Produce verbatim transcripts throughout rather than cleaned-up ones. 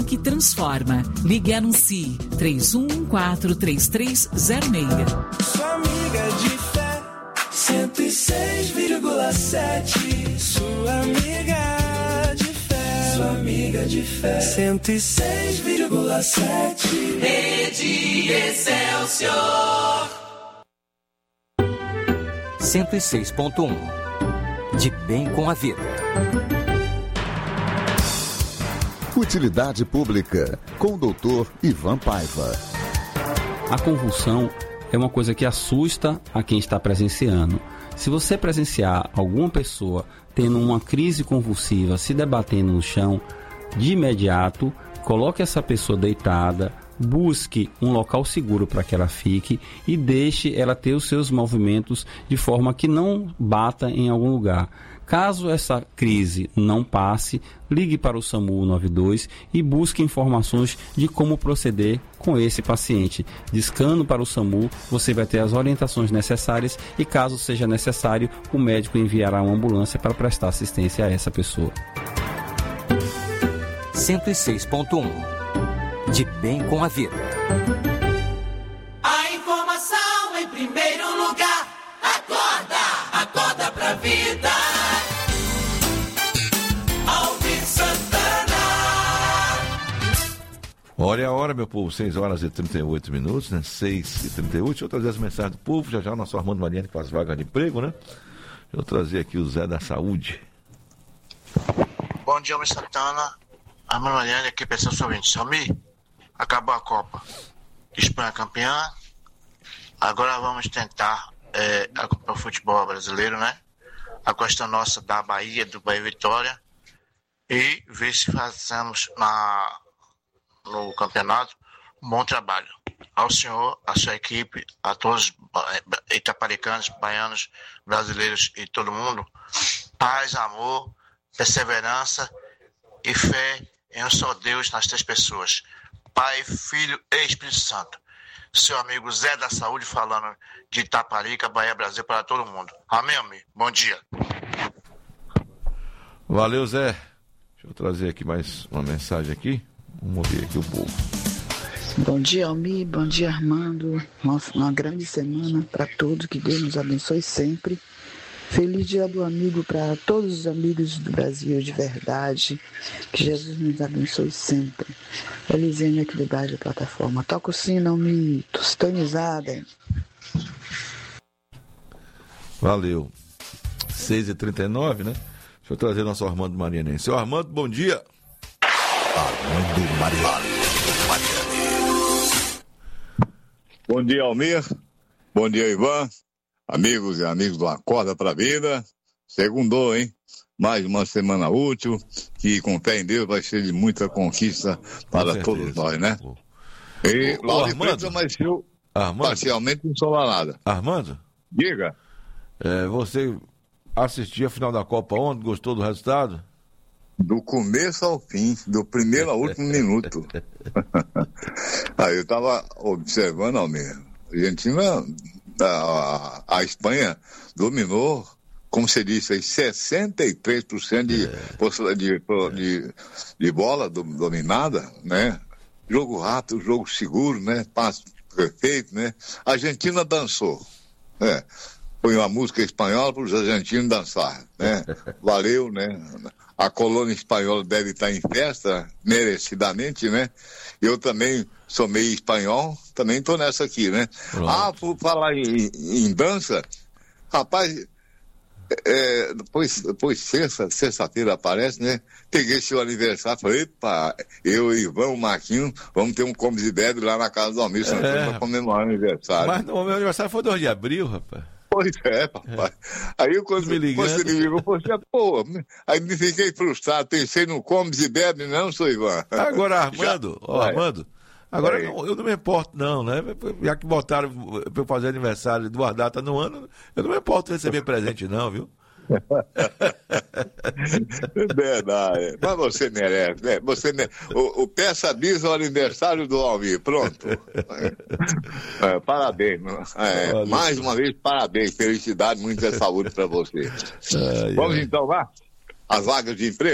que transforma. Ligue e anuncie três um um quatro, três três zero seis. Sua amiga de fé, cento e seis vírgula sete. Sua amiga de fé, sua amiga de fé, cento e seis vírgula sete. Rede Excelsior. cento e seis ponto um. De bem com a vida. Utilidade Pública, com o doutor Ivan Paiva. A convulsão é uma coisa que assusta a quem está presenciando. Se você presenciar alguma pessoa tendo uma crise convulsiva, se debatendo no chão, de imediato, coloque essa pessoa deitada, busque um local seguro para que ela fique e deixe ela ter os seus movimentos de forma que não bata em algum lugar. Caso essa crise não passe, ligue para o SAMU nove dois e busque informações de como proceder com esse paciente. Discando para o SAMU, você vai ter as orientações necessárias e, caso seja necessário, o médico enviará uma ambulância para prestar assistência a essa pessoa. cento e seis ponto um. De bem com a vida. A informação em primeiro lugar. Acorda, acorda pra vida. Alvin Santana. Olha a hora, meu povo, seis horas e trinta e oito minutos, né? seis e trinta e oito. Deixa eu trazer as mensagens do povo. Já já o nosso Armando Mariani que faz vaga de emprego, né? Deixa eu trazer aqui o Zé da Saúde. Bom dia, Alvin Santana. Armando Mariani aqui, pensando sobre o Salmi. Acabou a Copa. Espanha campeã. Agora vamos tentar é, acompanhar o futebol brasileiro, né? A questão nossa da Bahia, do Bahia Vitória. E ver se fazemos na, no campeonato um bom trabalho. Ao senhor, à sua equipe, a todos os itaparicanos, baianos, brasileiros e todo mundo, paz, amor, perseverança e fé em um só Deus nas três pessoas. Pai, Filho e Espírito Santo. Seu amigo Zé da Saúde falando de Itaparica, Bahia, Brasil, para todo mundo. Amém, amigo. Bom dia. Valeu, Zé. Deixa eu trazer aqui mais uma mensagem aqui. Vamos ouvir aqui o povo. Bom dia, Almi. Bom dia, Armando. Nossa, uma grande semana para todos. Que Deus nos abençoe sempre. Feliz dia do amigo para todos os amigos do Brasil de verdade. Que Jesus nos abençoe sempre. Elisene aqui debaixo da plataforma. Toca o sino, me tostonizada. Valeu. seis e trinta e nove, né? Deixa eu trazer nosso Armando Mariani. Seu Armando, bom dia. Armando Mariani. Bom dia, Almir. Bom dia, Ivan. Amigos e amigos do Acorda pra Vida, segundou, hein? Mais uma semana útil, que com fé em Deus vai ser de muita conquista para todos nós, né? E o, o Armando amanheceu parcialmente ensolarada. Armando? Diga. É, você assistiu a final da Copa ontem, gostou do resultado? Do começo ao fim, do primeiro ao último minuto. Aí eu estava observando, Almir, a Argentina... A, a Espanha dominou, como você disse, aí, sessenta e três por cento de, é. de, de, de bola do, dominada, né? Jogo rápido, jogo seguro, né? Passe perfeito, né? A Argentina dançou, né? Foi uma música espanhola para os argentinos dançar, né? Valeu, né? A colônia espanhola deve estar em festa, merecidamente, né? Eu também sou meio espanhol, também estou nessa aqui, né? Pronto. Ah, por falar em, em dança, rapaz, é, depois, depois sexta, sexta-feira aparece, né? Peguei seu aniversário, falei, epa, eu e Ivan, o Marquinhos, vamos ter um comes e bebe lá na casa do Almir Santana é. para comemorar o aniversário. Mas o meu aniversário foi dois de abril, rapaz. Pois é, papai. É. Aí quando você me ligou, você, pô, aí me fiquei frustrado, pensei no comes e bebe, não, sou Ivan. Agora, Armando, ó, Armando, agora não, eu não me importo não, né? Já que botaram pra eu fazer aniversário, duas datas no ano, eu não me importo receber presente não, viu? Verdade. Mas você merece, né? Você merece. O, o peça bis ao aniversário do Almir. Pronto. É, parabéns. É, mais uma vez, parabéns. Felicidade, muita saúde para você. Ai, Vamos ai. então lá? As vagas de emprego?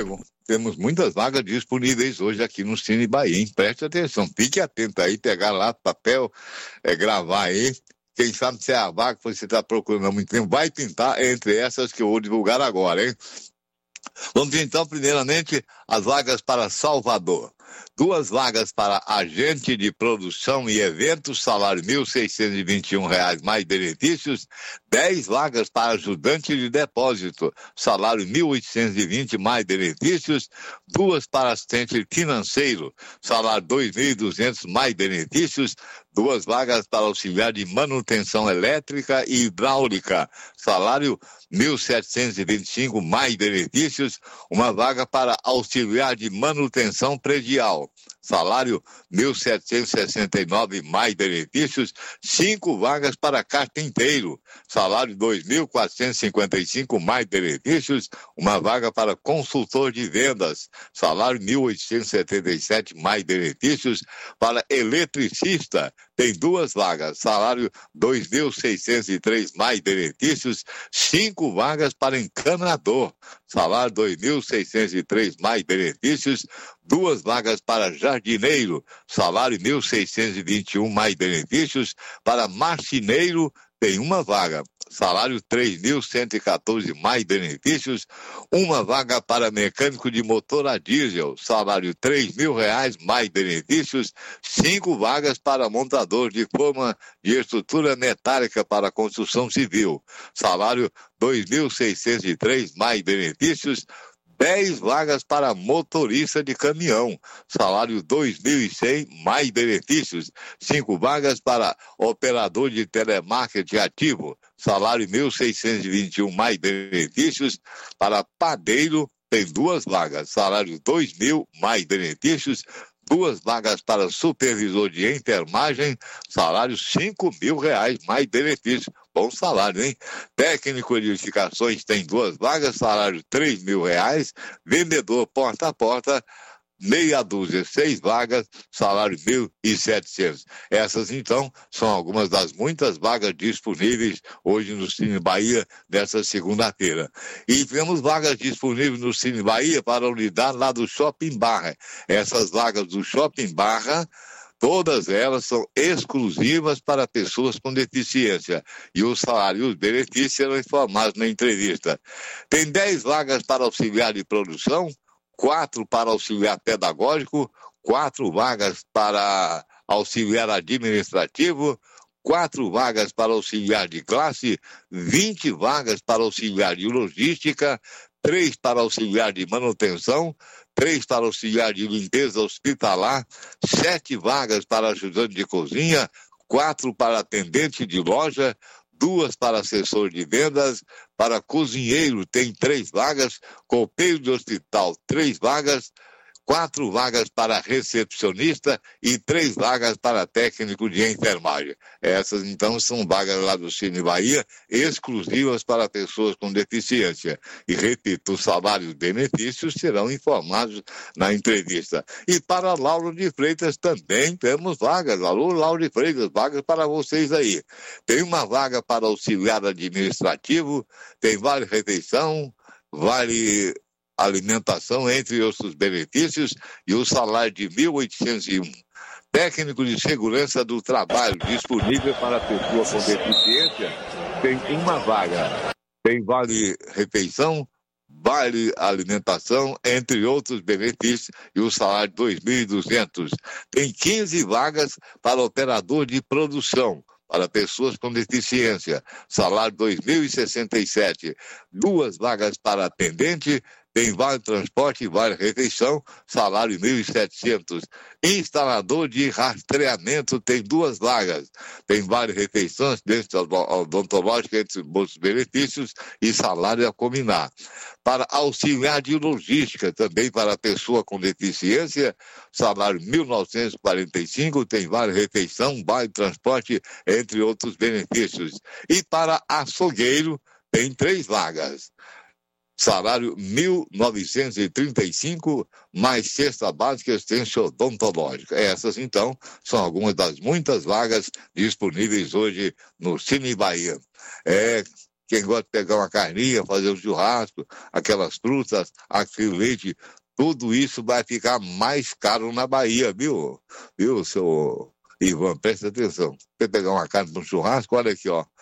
temos muitas vagas disponíveis hoje aqui no Cine Bahia, hein? Preste atenção, fique atento aí, pegar lá papel, é, gravar aí. Quem sabe se é a vaga que você está procurando há muito tempo, vai pintar entre essas que eu vou divulgar agora, hein? Vamos ver então, primeiramente, as vagas para Salvador. Duas vagas para agente de produção e eventos, salário mil seiscentos e vinte e um reais mais benefícios. Dez vagas para ajudante de depósito, salário mil oitocentos e vinte mais benefícios. Duas para assistente financeiro, salário dois mil e duzentos mais benefícios. Duas vagas para auxiliar de manutenção elétrica e hidráulica, salário mil setecentos e vinte e cinco mais benefícios. Uma vaga para auxiliar de manutenção predial, salário mil setecentos e sessenta e nove mais benefícios. Cinco vagas para carpinteiro, salário dois mil quatrocentos e cinquenta e cinco mais benefícios. Uma vaga para consultor de vendas, salário mil oitocentos e setenta e sete mais benefícios. Para eletricista, tem duas vagas, salário dois mil seiscentos e três mais benefícios. Cinco vagas para encanador, salário dois mil seiscentos e três mais benefícios. Duas vagas para jardineiro, salário mil seiscentos e vinte e um mais benefícios. Para marceneiro, tem uma vaga, salário três mil cento e quatorze mais benefícios. Uma vaga para mecânico de motor a diesel, salário três mil reais mais benefícios. Cinco vagas para montador de forma de estrutura metálica para construção civil, salário dois mil seiscentos e três mais benefícios. Dez vagas para motorista de caminhão, salário dois mil e cem mais benefícios. Cinco vagas para operador de telemarketing ativo, salário mil seiscentos e vinte e um mais benefícios. Para padeiro, tem duas vagas, salário dois mil mais benefícios. Duas vagas para supervisor de enfermagem, salário cinco mil reais mais benefício. Bom salário, hein? Técnico de edificações tem duas vagas, salário três mil reais. Vendedor porta a porta, meia dúzia, seis vagas, salário mil e setecentos. Essas, então, são algumas das muitas vagas disponíveis hoje no Cine Bahia, nessa segunda-feira. E temos vagas disponíveis no Cine Bahia para a unidade lá do Shopping Barra. Essas vagas do Shopping Barra, todas elas são exclusivas para pessoas com deficiência. E o salário e os benefícios serão informados na entrevista. Tem dez vagas para auxiliar de produção, quatro para auxiliar pedagógico, quatro vagas para auxiliar administrativo, quatro vagas para auxiliar de classe, vinte vagas para auxiliar de logística, três para auxiliar de manutenção, três para auxiliar de limpeza hospitalar, sete vagas para ajudante de cozinha, quatro para atendente de loja, duas para assessor de vendas. Para cozinheiro tem três vagas, copeiro de hospital três vagas, quatro vagas para recepcionista e três vagas para técnico de enfermagem. Essas, então, são vagas lá do Cine Bahia, exclusivas para pessoas com deficiência. E, repito, os salários e benefícios serão informados na entrevista. E para Lauro de Freitas também temos vagas. Alô, Lauro de Freitas, vagas para vocês aí. Tem uma vaga para auxiliar administrativo, tem vale refeição, vale alimentação, entre outros benefícios, e o salário de mil oitocentos e um. Técnico de segurança do trabalho disponível para pessoa com deficiência, tem uma vaga. Tem vale refeição, vale alimentação, entre outros benefícios, e o salário de dois mil e duzentos. Tem quinze vagas para operador de produção, para pessoas com deficiência, salário dois mil e sessenta e sete. Duas vagas para atendente, tem vale transporte e vale refeição, salário mil e setecentos. Instalador de rastreamento tem duas vagas. Tem vale refeição, assistência odontológica, entre outros benefícios, e salário a combinar. Para auxiliar de logística, também para pessoa com deficiência, salário mil novecentos e quarenta e cinco, tem vale refeição, vale transporte, entre outros benefícios. E para açougueiro, tem três vagas. Salário mil novecentos e trinta e cinco, mais cesta básica e assistência odontológica. Essas, então, são algumas das muitas vagas disponíveis hoje no Cine Bahia. É, quem gosta de pegar uma carninha, fazer um churrasco, aquelas frutas, aquele leite, tudo isso vai ficar mais caro na Bahia, viu? Viu, seu Ivan? Presta atenção. Você pegar uma carne para um churrasco, olha aqui, ó.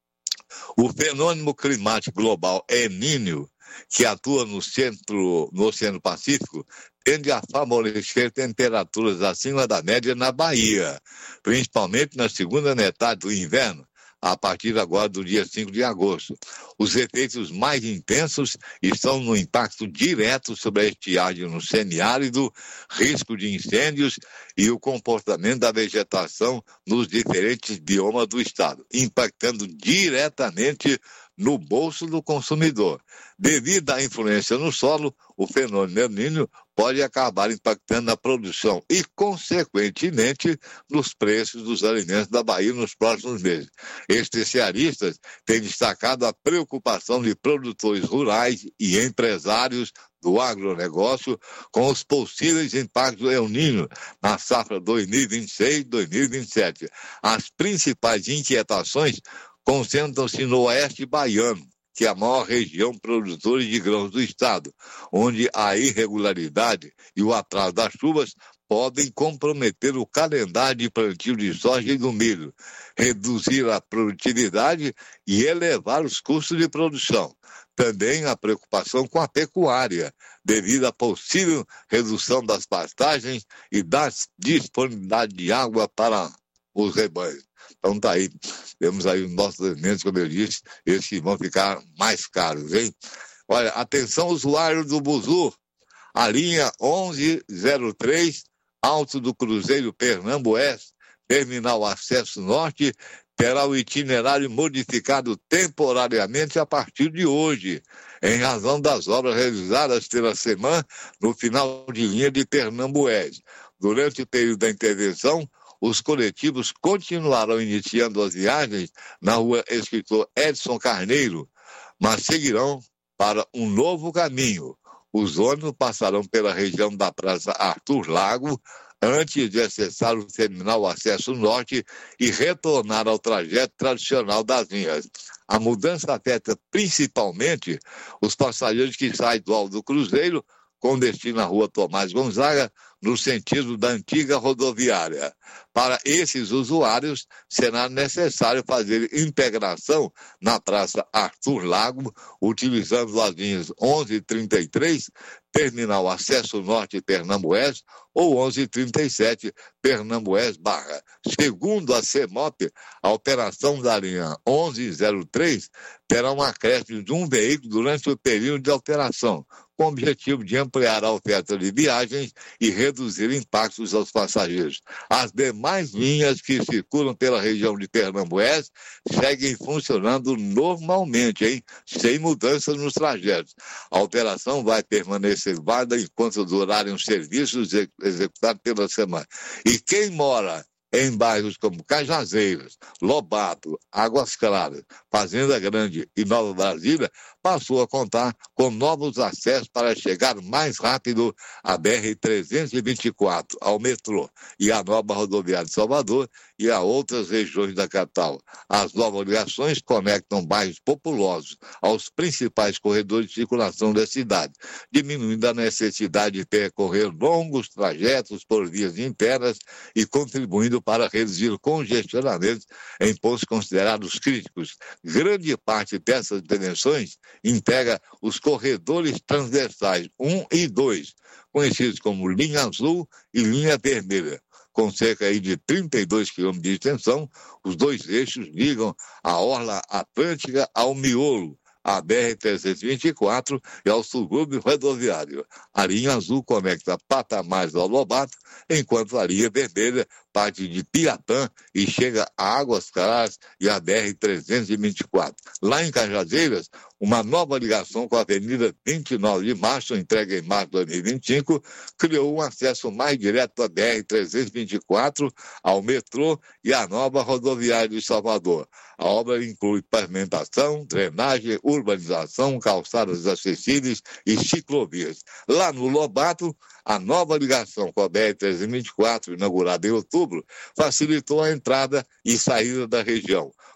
O fenômeno climático global El Niño, que atua no centro, no Oceano Pacífico, tende a favorecer temperaturas acima da média na Bahia, principalmente na segunda metade do inverno, a partir agora do dia cinco de agosto. Os efeitos mais intensos estão no impacto direto sobre a estiagem no semiárido, risco de incêndios e o comportamento da vegetação nos diferentes biomas do estado, impactando diretamente no bolso do consumidor. Devido à influência no solo, o fenômeno El Niño pode acabar impactando na produção e, consequentemente, nos preços dos alimentos da Bahia nos próximos meses. Especialistas têm destacado a preocupação de produtores rurais e empresários do agronegócio com os possíveis impactos do El Niño na safra dois mil e vinte e seis dois mil e vinte e sete. As principais inquietações concentram-se no oeste baiano, que é a maior região produtora de grãos do estado, onde a irregularidade e o atraso das chuvas podem comprometer o calendário de plantio de soja e do milho, reduzir a produtividade e elevar os custos de produção. Também a preocupação com a pecuária, devido à possível redução das pastagens e da disponibilidade de água para os rebanhos. Então tá aí, temos aí os nossos alimentos, como eu disse, esses que vão ficar mais caros, hein? Olha, atenção usuários do Buzu, a linha onze zero três, Alto do Cruzeiro Pernambués, Terminal Acesso Norte, terá o itinerário modificado temporariamente a partir de hoje, em razão das obras realizadas pela SEMAN no final de linha de Pernambués. Durante o período da intervenção, os coletivos continuarão iniciando as viagens na rua Escritor Edson Carneiro, mas seguirão para um novo caminho. Os ônibus passarão pela região da Praça Arthur Lago, antes de acessar o terminal Acesso Norte e retornar ao trajeto tradicional das linhas. A mudança afeta principalmente os passageiros que saem do Alto do Cruzeiro com destino à rua Tomás Gonzaga, no sentido da antiga rodoviária. Para esses usuários, será necessário fazer integração na Praça Arthur Lago, utilizando as linhas onze e trinta e três, Terminal Acesso Norte Pernambués, ou onze e trinta e sete, Pernambués Barra. Segundo a CEMOP, a operação da linha onze zero três terá um acréscimo de um veículo durante o período de operação, com o objetivo de ampliar a oferta de viagens e reduzir impactos aos passageiros. As demais linhas que circulam pela região de Pernambués seguem funcionando normalmente, hein? Sem mudanças nos trajetos. A operação vai permanecer válida enquanto durarem os serviços executados pela semana. E quem mora em bairros como Cajazeiras, Lobato, Águas Claras, Fazenda Grande e Nova Brasília, passou a contar com novos acessos para chegar mais rápido à B R trezentos e vinte e quatro, ao metrô e à nova rodoviária de Salvador e a outras regiões da capital. As novas ligações conectam bairros populosos aos principais corredores de circulação da cidade, diminuindo a necessidade de percorrer longos trajetos por vias internas e contribuindo para reduzir congestionamentos em pontos considerados críticos. Grande parte dessas intervenções integra os corredores transversais um e dois, conhecidos como linha azul e linha vermelha. Com cerca aí de trinta e dois quilômetros de extensão, os dois eixos ligam a Orla Atlântica ao miolo, a B R trezentos e vinte e quatro e ao subúrbio rodoviário. A linha azul conecta Patamares ao Lobato, enquanto a linha vermelha parte de Piatã e chega a Águas Claras e a B R trezentos e vinte e quatro. Lá em Cajazeiras, uma nova ligação com a Avenida vinte e nove de Março, entregue em março de dois mil e vinte e cinco, criou um acesso mais direto à B R trezentos e vinte e quatro, ao metrô e à nova rodoviária de Salvador. A obra inclui pavimentação, drenagem, urbanização, calçadas acessíveis e ciclovias. Lá no Lobato, a nova ligação com a B R trezentos e vinte e quatro, inaugurada em outubro, facilitou a entrada e saída da região.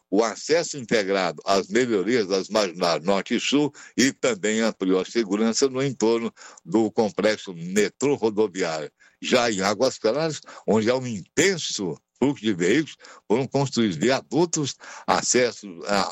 o acesso integrado às melhorias das marginais Norte e Sul e também ampliou a segurança no entorno do complexo metrô rodoviário. Já em Águas Claras, onde há um intenso fluxo de veículos, foram construídos viadutos, acesso,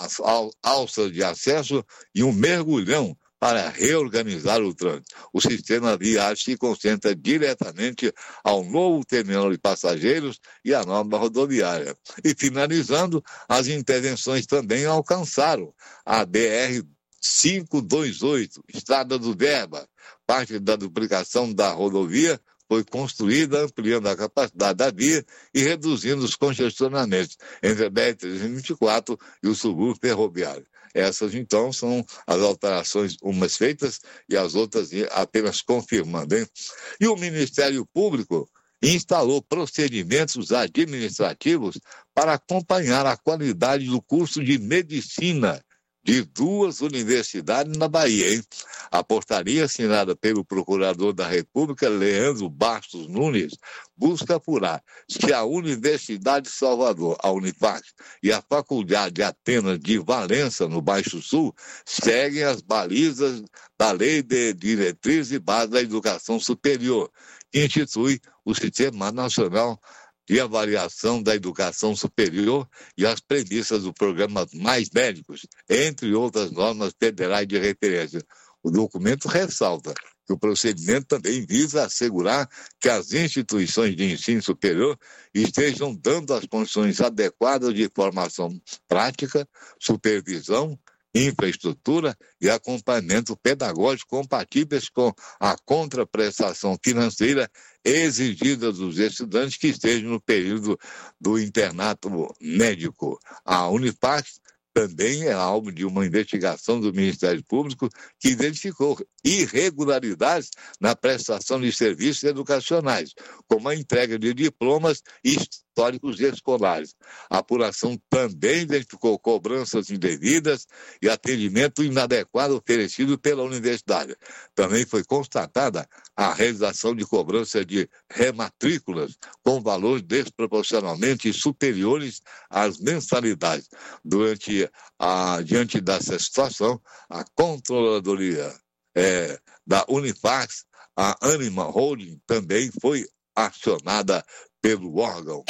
alças de acesso e um mergulhão para reorganizar o trânsito. O sistema viário se concentra diretamente ao novo terminal de passageiros e à nova rodoviária. E finalizando, as intervenções também alcançaram a B R quinhentos e vinte e oito, Estrada do Verba. Parte da duplicação da rodovia foi construída, ampliando a capacidade da via e reduzindo os congestionamentos entre a B R trezentos e vinte e quatro e o subúrbio ferroviário. Essas, então, são as alterações, umas feitas e as outras apenas confirmando, hein? E o Ministério Público instalou procedimentos administrativos para acompanhar a qualidade do curso de medicina de duas universidades na Bahia, hein? A portaria assinada pelo Procurador da República, Leandro Bastos Nunes, busca apurar se a Universidade de Salvador, a Unifac, e a Faculdade de Atenas de Valença, no Baixo Sul, seguem as balizas da Lei de Diretrizes e Bases da Educação Superior, que institui o Sistema Nacional de Avaliação da Educação Superior e as premissas do programa Mais Médicos, entre outras normas federais de referência. O documento ressalta que o procedimento também visa assegurar que as instituições de ensino superior estejam dando as condições adequadas de formação prática, supervisão, infraestrutura e acompanhamento pedagógico compatíveis com a contraprestação financeira exigida dos estudantes que estejam no período do internato médico. A Unifac também é alvo de uma investigação do Ministério Público que identificou irregularidades na prestação de serviços educacionais, como a entrega de diplomas e históricos escolares. A apuração também identificou cobranças indevidas e atendimento inadequado oferecido pela universidade. Também foi constatada a realização de cobrança de rematrículas com valores desproporcionalmente superiores às mensalidades. Durante a, diante dessa situação, a Controladoria é, da Unifac, a Anima Holding, também foi acionada pelo órgão.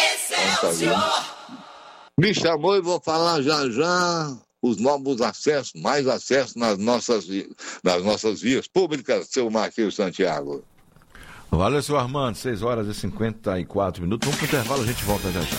Me chamou e vou falar já já os novos acessos, mais acessos nas nossas, nas nossas vias públicas, seu Marquinhos Santiago. Valeu, seu Armando, seis horas e cinquenta e quatro minutos. Vamos pro intervalo, a gente volta já já.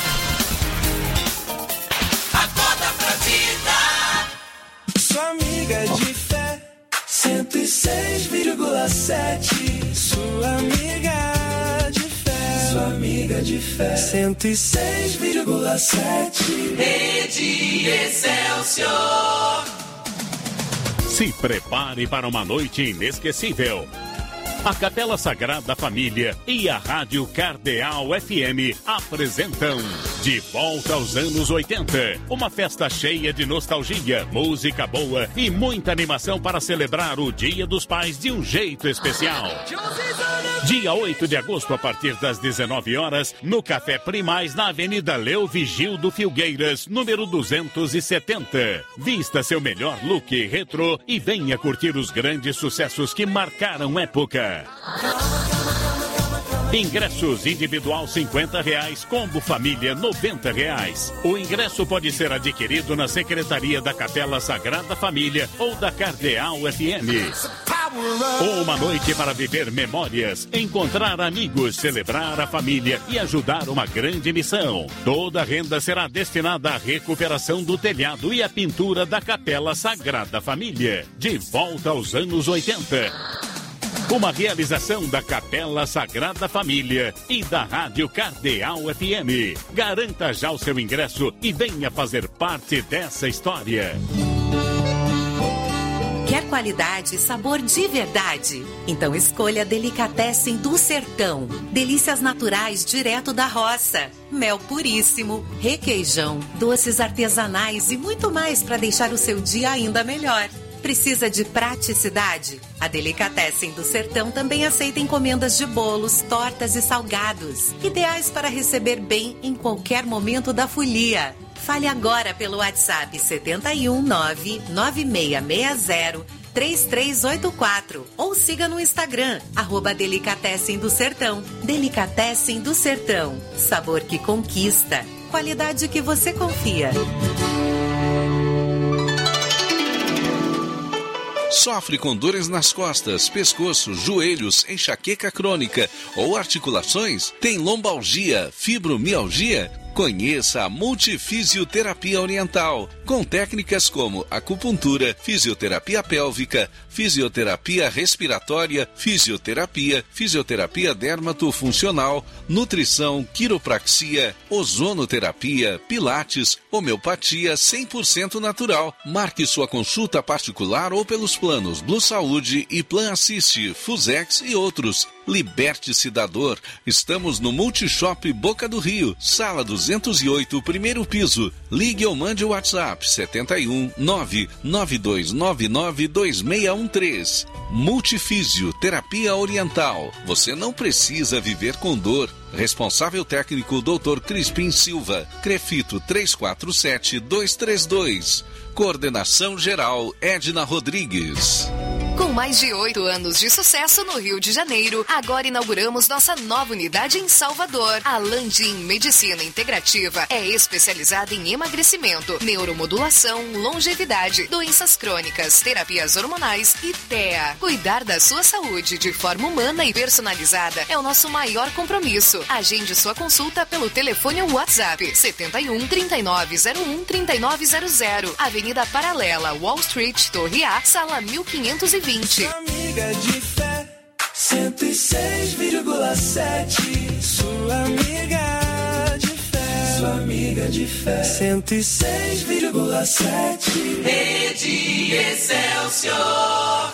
Acorda pra vida. Sua amiga de fé, cento e seis vírgula sete. Sua amiga de fé, sua amiga de fé, cento e seis vírgula sete. Rede Excelsior. Se prepare para uma noite inesquecível. A Capela Sagrada Família e a Rádio Cardeal F M apresentam De Volta aos Anos oitenta. Uma festa cheia de nostalgia, música boa e muita animação para celebrar o Dia dos Pais de um jeito especial. Dia oito de agosto, a partir das dezenove horas, no Café Primaz, na Avenida Leo Vigildo Filgueiras, número duzentos e setenta. Vista seu melhor look retrô e venha curtir os grandes sucessos que marcaram época. Ingressos individual cinquenta reais, combo família noventa reais. O ingresso pode ser adquirido na Secretaria da Capela Sagrada Família ou da Cardeal F M. Uma noite para viver memórias, encontrar amigos, celebrar a família e ajudar uma grande missão. Toda a renda será destinada à recuperação do telhado e à pintura da Capela Sagrada Família. De volta aos anos oitenta. Uma realização da Capela Sagrada Família e da Rádio Cardeal F M. Garanta já o seu ingresso e venha fazer parte dessa história. Quer qualidade e sabor de verdade? Então escolha Delicatessen do Sertão. Delícias naturais direto da roça. Mel puríssimo, requeijão, doces artesanais e muito mais para deixar o seu dia ainda melhor. Precisa de praticidade? A Delicatessen do Sertão também aceita encomendas de bolos, tortas e salgados, ideais para receber bem em qualquer momento da folia. Fale agora pelo WhatsApp sete um nove nove seis seis zero três três oito quatro ou siga no Instagram, arroba Delicatessen do Sertão. Delicatessen do Sertão. Sabor que conquista. Qualidade que você confia. Sofre com dores nas costas, pescoço, joelhos, enxaqueca crônica ou articulações? Tem lombalgia, fibromialgia? Conheça a Multifisioterapia Oriental, com técnicas como acupuntura, fisioterapia pélvica, fisioterapia respiratória, fisioterapia, fisioterapia dermatofuncional, nutrição, quiropraxia, ozonoterapia, pilates, homeopatia cem por cento natural. Marque sua consulta particular ou pelos planos Blue Saúde e Plan Assist, Fusex e outros. Liberte-se da dor. Estamos no Multishop Boca do Rio, sala duzentos e oito, primeiro piso. Ligue ou mande o WhatsApp sete um nove nove dois nove nove dois seis um três. Multifísio Terapia Oriental. Você não precisa viver com dor. Responsável técnico doutor Crispim Silva. Crefito três quatro sete dois três dois. Coordenação geral Edna Rodrigues. Com mais de oito anos de sucesso no Rio de Janeiro, agora inauguramos nossa nova unidade em Salvador. A Landim Medicina Integrativa é especializada em emagrecimento, neuromodulação, longevidade, doenças crônicas, terapias hormonais e T E A. Cuidar da sua saúde de forma humana e personalizada é o nosso maior compromisso. Agende sua consulta pelo telefone ou WhatsApp sete um, três nove zero um, três nove zero zero. Avenida Paralela, Wall Street, Torre A, sala mil quinhentos e vinte. Sua amiga de fé, cento e seis vírgula sete. Sua amiga de fé, sua amiga de fé, cento e seis vírgula sete. Rede Excelsior.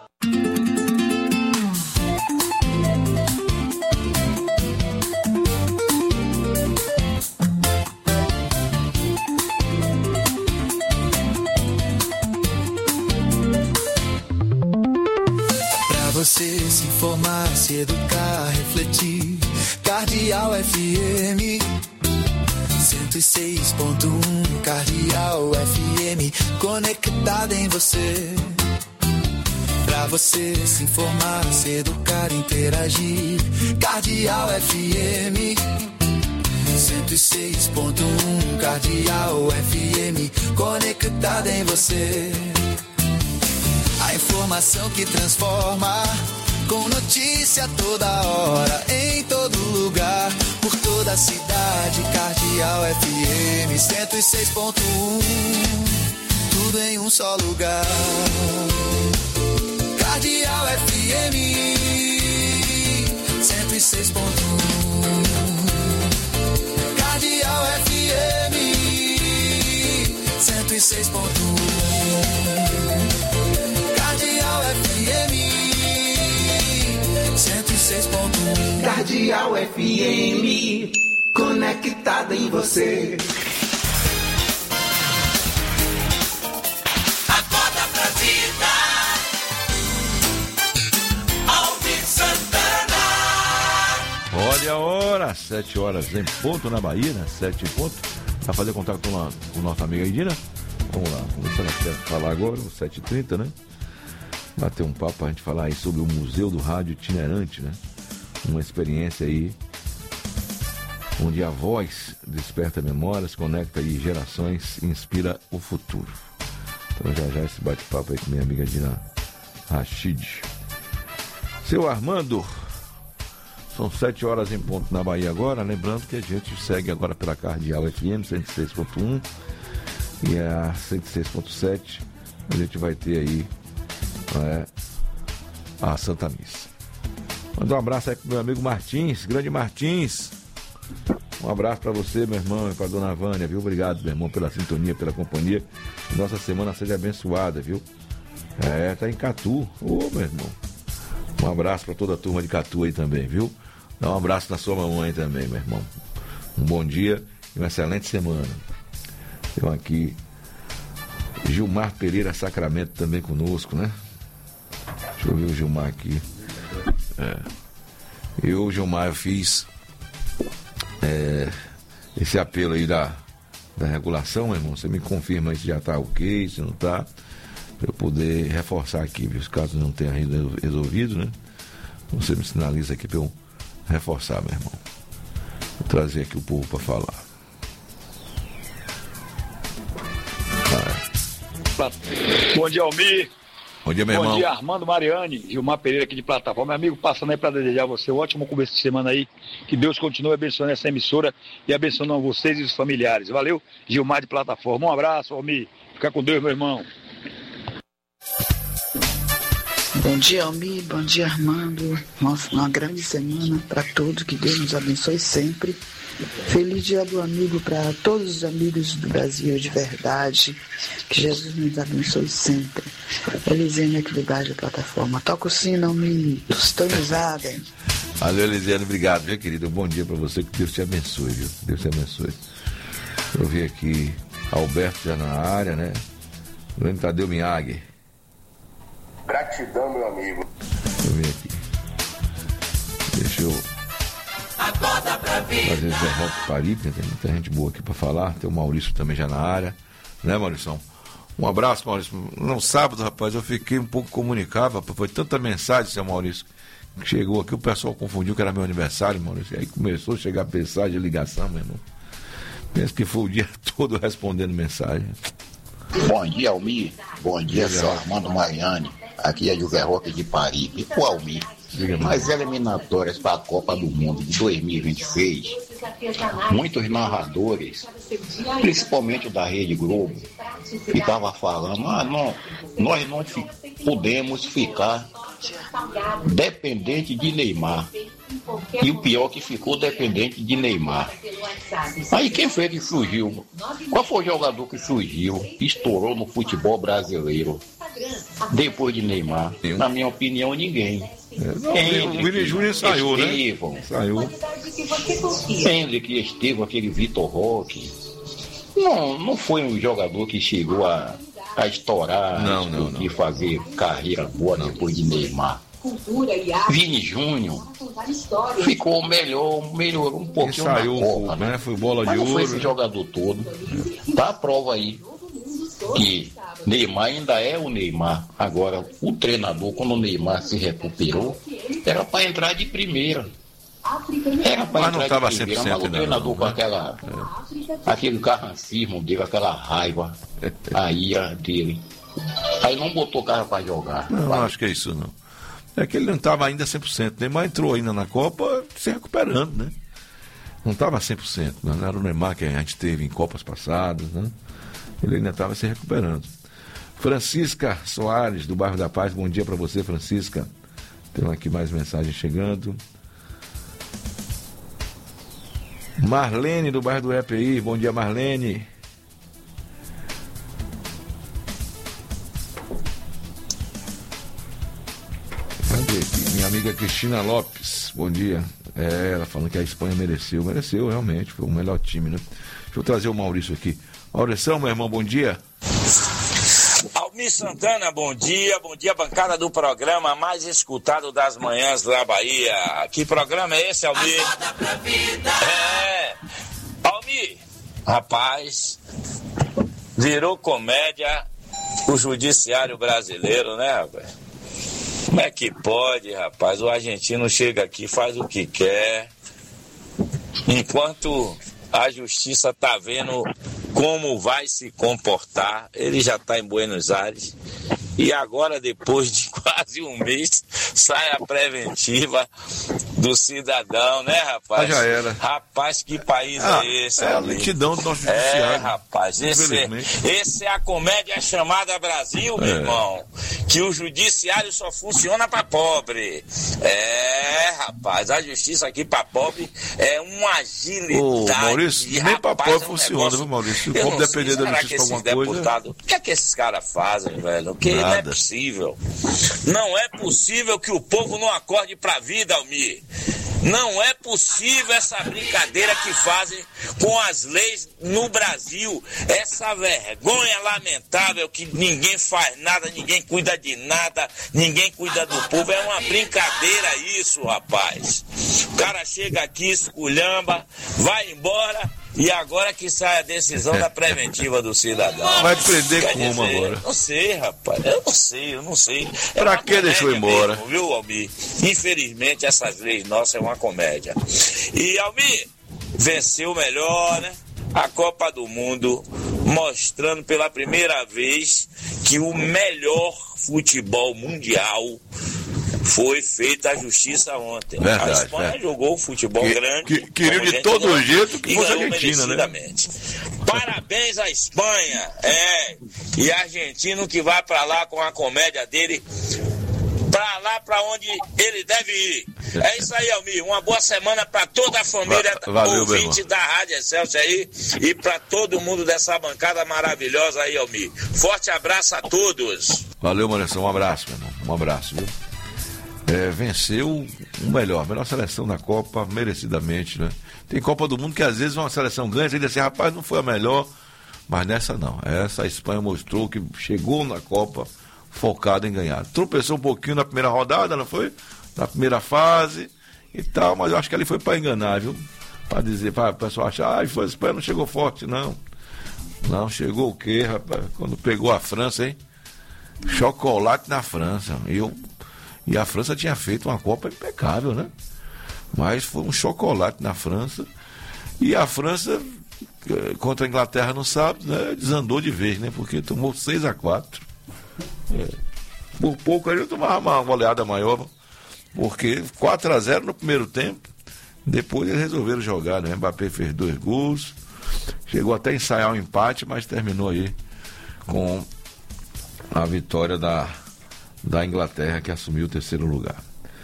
Você se informar, se educar, refletir. Cardeal F M cento e seis ponto um. Cardeal F M conectada em você. Pra você se informar, se educar, interagir. Cardeal F M cento e seis ponto um. Cardeal F M conectada em você. A informação que transforma, com notícia toda hora, em todo lugar, por toda a cidade. Cardeal F M cento e seis ponto um, tudo em um só lugar. Cardeal F M cento e seis ponto um. Cardeal F M cento e seis ponto um. Cardeal F M cento e seis ponto um. Cardeal F M conectada em você. Acorda pra vida. Alvin Santana. Olha a hora, sete horas em ponto na Bahia, né? Sete em ponto. Vai fazer contato com a, com nossa amiga Idina? Vamos lá, vamos ver se ela quer falar agora, sete e trinta, né? Bater um papo pra gente falar aí sobre o Museu do Rádio Itinerante, né? Uma experiência aí onde a voz desperta memórias, conecta aí gerações e inspira o futuro. Então já já esse bate-papo aí com minha amiga Dina Rachid. Seu Armando, são sete horas em ponto na Bahia agora, lembrando que a gente segue agora pela Cardeal F M cento e seis ponto um e a cento e seis ponto sete a gente vai ter aí é, a Santa Missa. Mandar um abraço aí pro meu amigo Martins, grande Martins. Um abraço para você, meu irmão, e pra dona Vânia, viu? Obrigado, meu irmão, pela sintonia, pela companhia. Nossa semana seja abençoada, viu? É, tá em Catu. Ô, meu irmão. Um abraço para toda a turma de Catu aí também, viu? Dá um abraço na sua mamãe também, meu irmão. Um bom dia e uma excelente semana. Tem aqui Gilmar Pereira Sacramento também conosco, né? Deixa eu ver o Gilmar aqui. É. Eu, Gilmar, eu fiz é, esse apelo aí da da regulação, meu irmão. Você me confirma se já está ok, se não está, para eu poder reforçar aqui, viu? Caso não tenha resolvido, né? Você me sinaliza aqui para eu reforçar, meu irmão. Vou trazer aqui o povo para falar. Bom dia, Almir. Bom dia, meu Bom irmão. Bom dia, Armando Mariani, Gilmar Pereira aqui de Plataforma. Meu amigo, passando aí para desejar a você um ótimo começo de semana aí. Que Deus continue abençoando essa emissora e abençoando a vocês e os familiares. Valeu, Gilmar de Plataforma. Um abraço, Almir. Fica com Deus, meu irmão. Bom dia, Almir. Bom dia, Armando. Nossa, uma grande semana para todos. Que Deus nos abençoe sempre. Feliz dia do amigo para todos os amigos do Brasil de verdade. Que Jesus nos abençoe sempre. Elisiane aqui do Gás da Plataforma. Toca o sino, Almir. Tostãozada. Valeu, Elisiane. Obrigado, viu, querido? Bom dia para você. Que Deus te abençoe, viu? Deus te abençoe. Eu vi aqui Alberto já na área, né? O Tadeu Miyagi. Gratidão, meu amigo. Deixa eu ver aqui. Deixa eu Acorda pra vida. fazer Zé Roque Paripe, né? Tem muita gente boa aqui pra falar. Tem o Maurício também já na área. Né, Maurício? Um abraço, Maurício. No sábado, rapaz, eu fiquei um pouco comunicável. Foi tanta mensagem, seu Maurício, que chegou aqui, o pessoal confundiu que era meu aniversário, Maurício. E aí começou a chegar mensagem, ligação, meu irmão. Penso que foi o dia todo respondendo mensagem. Bom dia, Almir. Bom dia, seu Armando Mariani. Aqui é José Roque de Paripe. O Almir, nas eliminatórias para a Copa do Mundo de dois mil e vinte e seis, muitos narradores, principalmente o da Rede Globo, estavam falando, ah, não, nós não fi- podemos ficar dependente de Neymar. E o pior que ficou dependente de Neymar. Aí quem foi que surgiu? Qual foi o jogador que surgiu, estourou no futebol brasileiro depois de Neymar? Na minha opinião, ninguém. É, não, o Vini Júnior saiu, Estevão, né? Saiu. Hendrick Estevão, aquele Vitor Roque. Não, não foi um jogador que chegou a, a estourar, Não, não, e fazer carreira boa depois de Neymar. Vini Júnior ficou melhor, melhorou um pouquinho E saiu na um Copa, pouco, né? né? Foi bola Mas de não foi ouro. esse jogador todo. Tá a prova aí que Neymar ainda é o Neymar. Agora, o treinador, quando o Neymar se recuperou, era para entrar de primeira. Era para Mas não entrar estava de cem por primeira, cento mas o ainda treinador não, com né? aquela, aquele carrancismo dele, aquela raiva, a ira dele. Aí não botou o cara para jogar. Não, não acho que é isso, não. É que ele não estava ainda cem por cento. Neymar entrou ainda na Copa se recuperando, né? Não estava cem por cento. Não era o Neymar que a gente teve em Copas passadas, né? Ele ainda estava se recuperando. Francisca Soares, do bairro da Paz. Bom dia para você, Francisca. Temos aqui mais mensagens chegando. Marlene, do bairro do E P I. Bom dia, Marlene. Cadê aqui? Minha amiga Cristina Lopes. Bom dia. É, ela falando que a Espanha mereceu. Mereceu, realmente. Foi o melhor time, né? Deixa eu trazer o Maurício aqui. Maurição, meu irmão, bom dia. Almir Santana, bom dia, bom dia, bancada do programa mais escutado das manhãs da Bahia. Que programa é esse, Almir? É, Almir, rapaz, virou comédia o judiciário brasileiro, né, rapaz? Como é que pode, rapaz? O argentino chega aqui, faz o que quer, enquanto a justiça tá vendo como vai se comportar. Ele já está em Buenos Aires e agora, depois de quase um mês, sai a preventiva do cidadão, né, rapaz? Ah, já era. Rapaz, que país Ah, é esse? é a amigo? lentidão do nosso É, judiciário. rapaz, esse é, esse é a comédia chamada Brasil, meu É. irmão. Que o judiciário só funciona para pobre. É, rapaz, a justiça aqui para pobre é uma agilidade. Ô, Maurício, nem pra rapaz, pobre é um funciona, negócio- viu, Maurício? Se o Eu povo não depender sei, da será justiça que pra esses alguma coisa... deputados- O que é que esses caras fazem, velho? Que não é Nada. possível. Não é possível que o povo não acorde pra vida, Almir. Não é possível essa brincadeira que fazem com as leis no Brasil. Essa vergonha lamentável que ninguém faz nada, ninguém cuida de nada, ninguém cuida do povo. É uma brincadeira isso, rapaz. O cara chega aqui, esculhamba, vai embora E agora que sai a decisão da preventiva do cidadão. Vai prender Quer como dizer, agora? Não sei, rapaz. Eu não sei, eu não sei. É Pra uma que deixou comédia embora? mesmo, viu, Almir? Infelizmente, essas leis nossas é uma comédia. E, Almir, venceu o melhor, né? A Copa do Mundo, mostrando pela primeira vez que o melhor futebol mundial foi feita a justiça ontem. Verdade, a Espanha é. jogou um futebol Que- grande. que- queria como de a gente todo gosta, jeito que e fosse a ganhou Argentina, né? merecidamente. Parabéns à Espanha, é. E argentino que vai pra lá com a comédia dele, pra lá pra onde ele deve ir. É isso aí, Almir. Uma boa semana pra toda a família Va- valeu, meu ouvinte irmão. da Rádio Excelsior aí e pra todo mundo dessa bancada maravilhosa aí, Almir. Forte abraço a todos. Valeu, Maneção. Um abraço, meu irmão. Um abraço, viu? É, venceu o melhor, a melhor seleção da Copa, merecidamente, né? Tem Copa do Mundo que às vezes uma seleção ganha, você diz assim, rapaz, não foi a melhor, mas nessa não. Essa a Espanha mostrou que chegou na Copa focada em ganhar. Tropeçou um pouquinho na primeira rodada, não foi? Na primeira fase e tal, mas eu acho que ali foi para enganar, viu? Para dizer, para o pessoal achar, ah, foi, a Espanha não chegou forte, não. Não, chegou o quê, rapaz? Quando pegou a França, hein? Chocolate na França. E eu E a França tinha feito uma Copa impecável, né? Mas foi um chocolate na França. E a França, contra a Inglaterra no sábado, né, desandou de vez, né? Porque tomou seis a quatro. É. Por pouco ele tomava uma goleada maior, porque quatro a zero no primeiro tempo. Depois eles resolveram jogar, né? Mbappé fez dois gols. Chegou até a ensaiar um empate, mas terminou aí com a vitória da... da Inglaterra, que assumiu o terceiro lugar.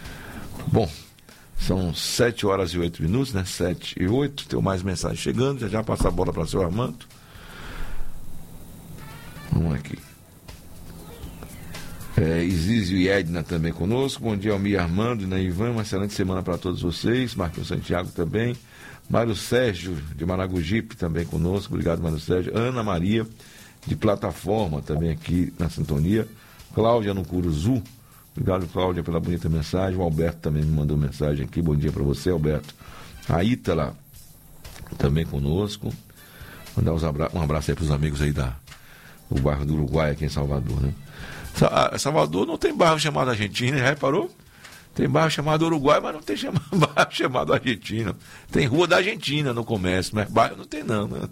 Bom, são sete horas e oito minutos, né? Sete e oito, tem mais mensagem chegando, já já passa a bola para o seu Armando. Vamos aqui. É, Isísio e Edna também conosco. Bom dia, Almir, Armando e Neivan. Uma excelente semana para todos vocês. Marquinhos Santiago também. Mário Sérgio de Maragogipe também conosco. Obrigado, Mário Sérgio. Ana Maria de Plataforma também aqui na sintonia. Cláudia no Curuzu. Obrigado, Cláudia, pela bonita mensagem. O Alberto também me mandou mensagem aqui. Bom dia para você, Alberto. A Ítala também conosco. Mandar uns abra... um abraço aí para os amigos aí da... do bairro do Uruguai, aqui em Salvador, né? Salvador não tem bairro chamado Argentina, já reparou? Tem bairro chamado Uruguai, mas não tem chama... bairro chamado Argentina. Tem rua da Argentina no comércio, mas bairro não tem não, né?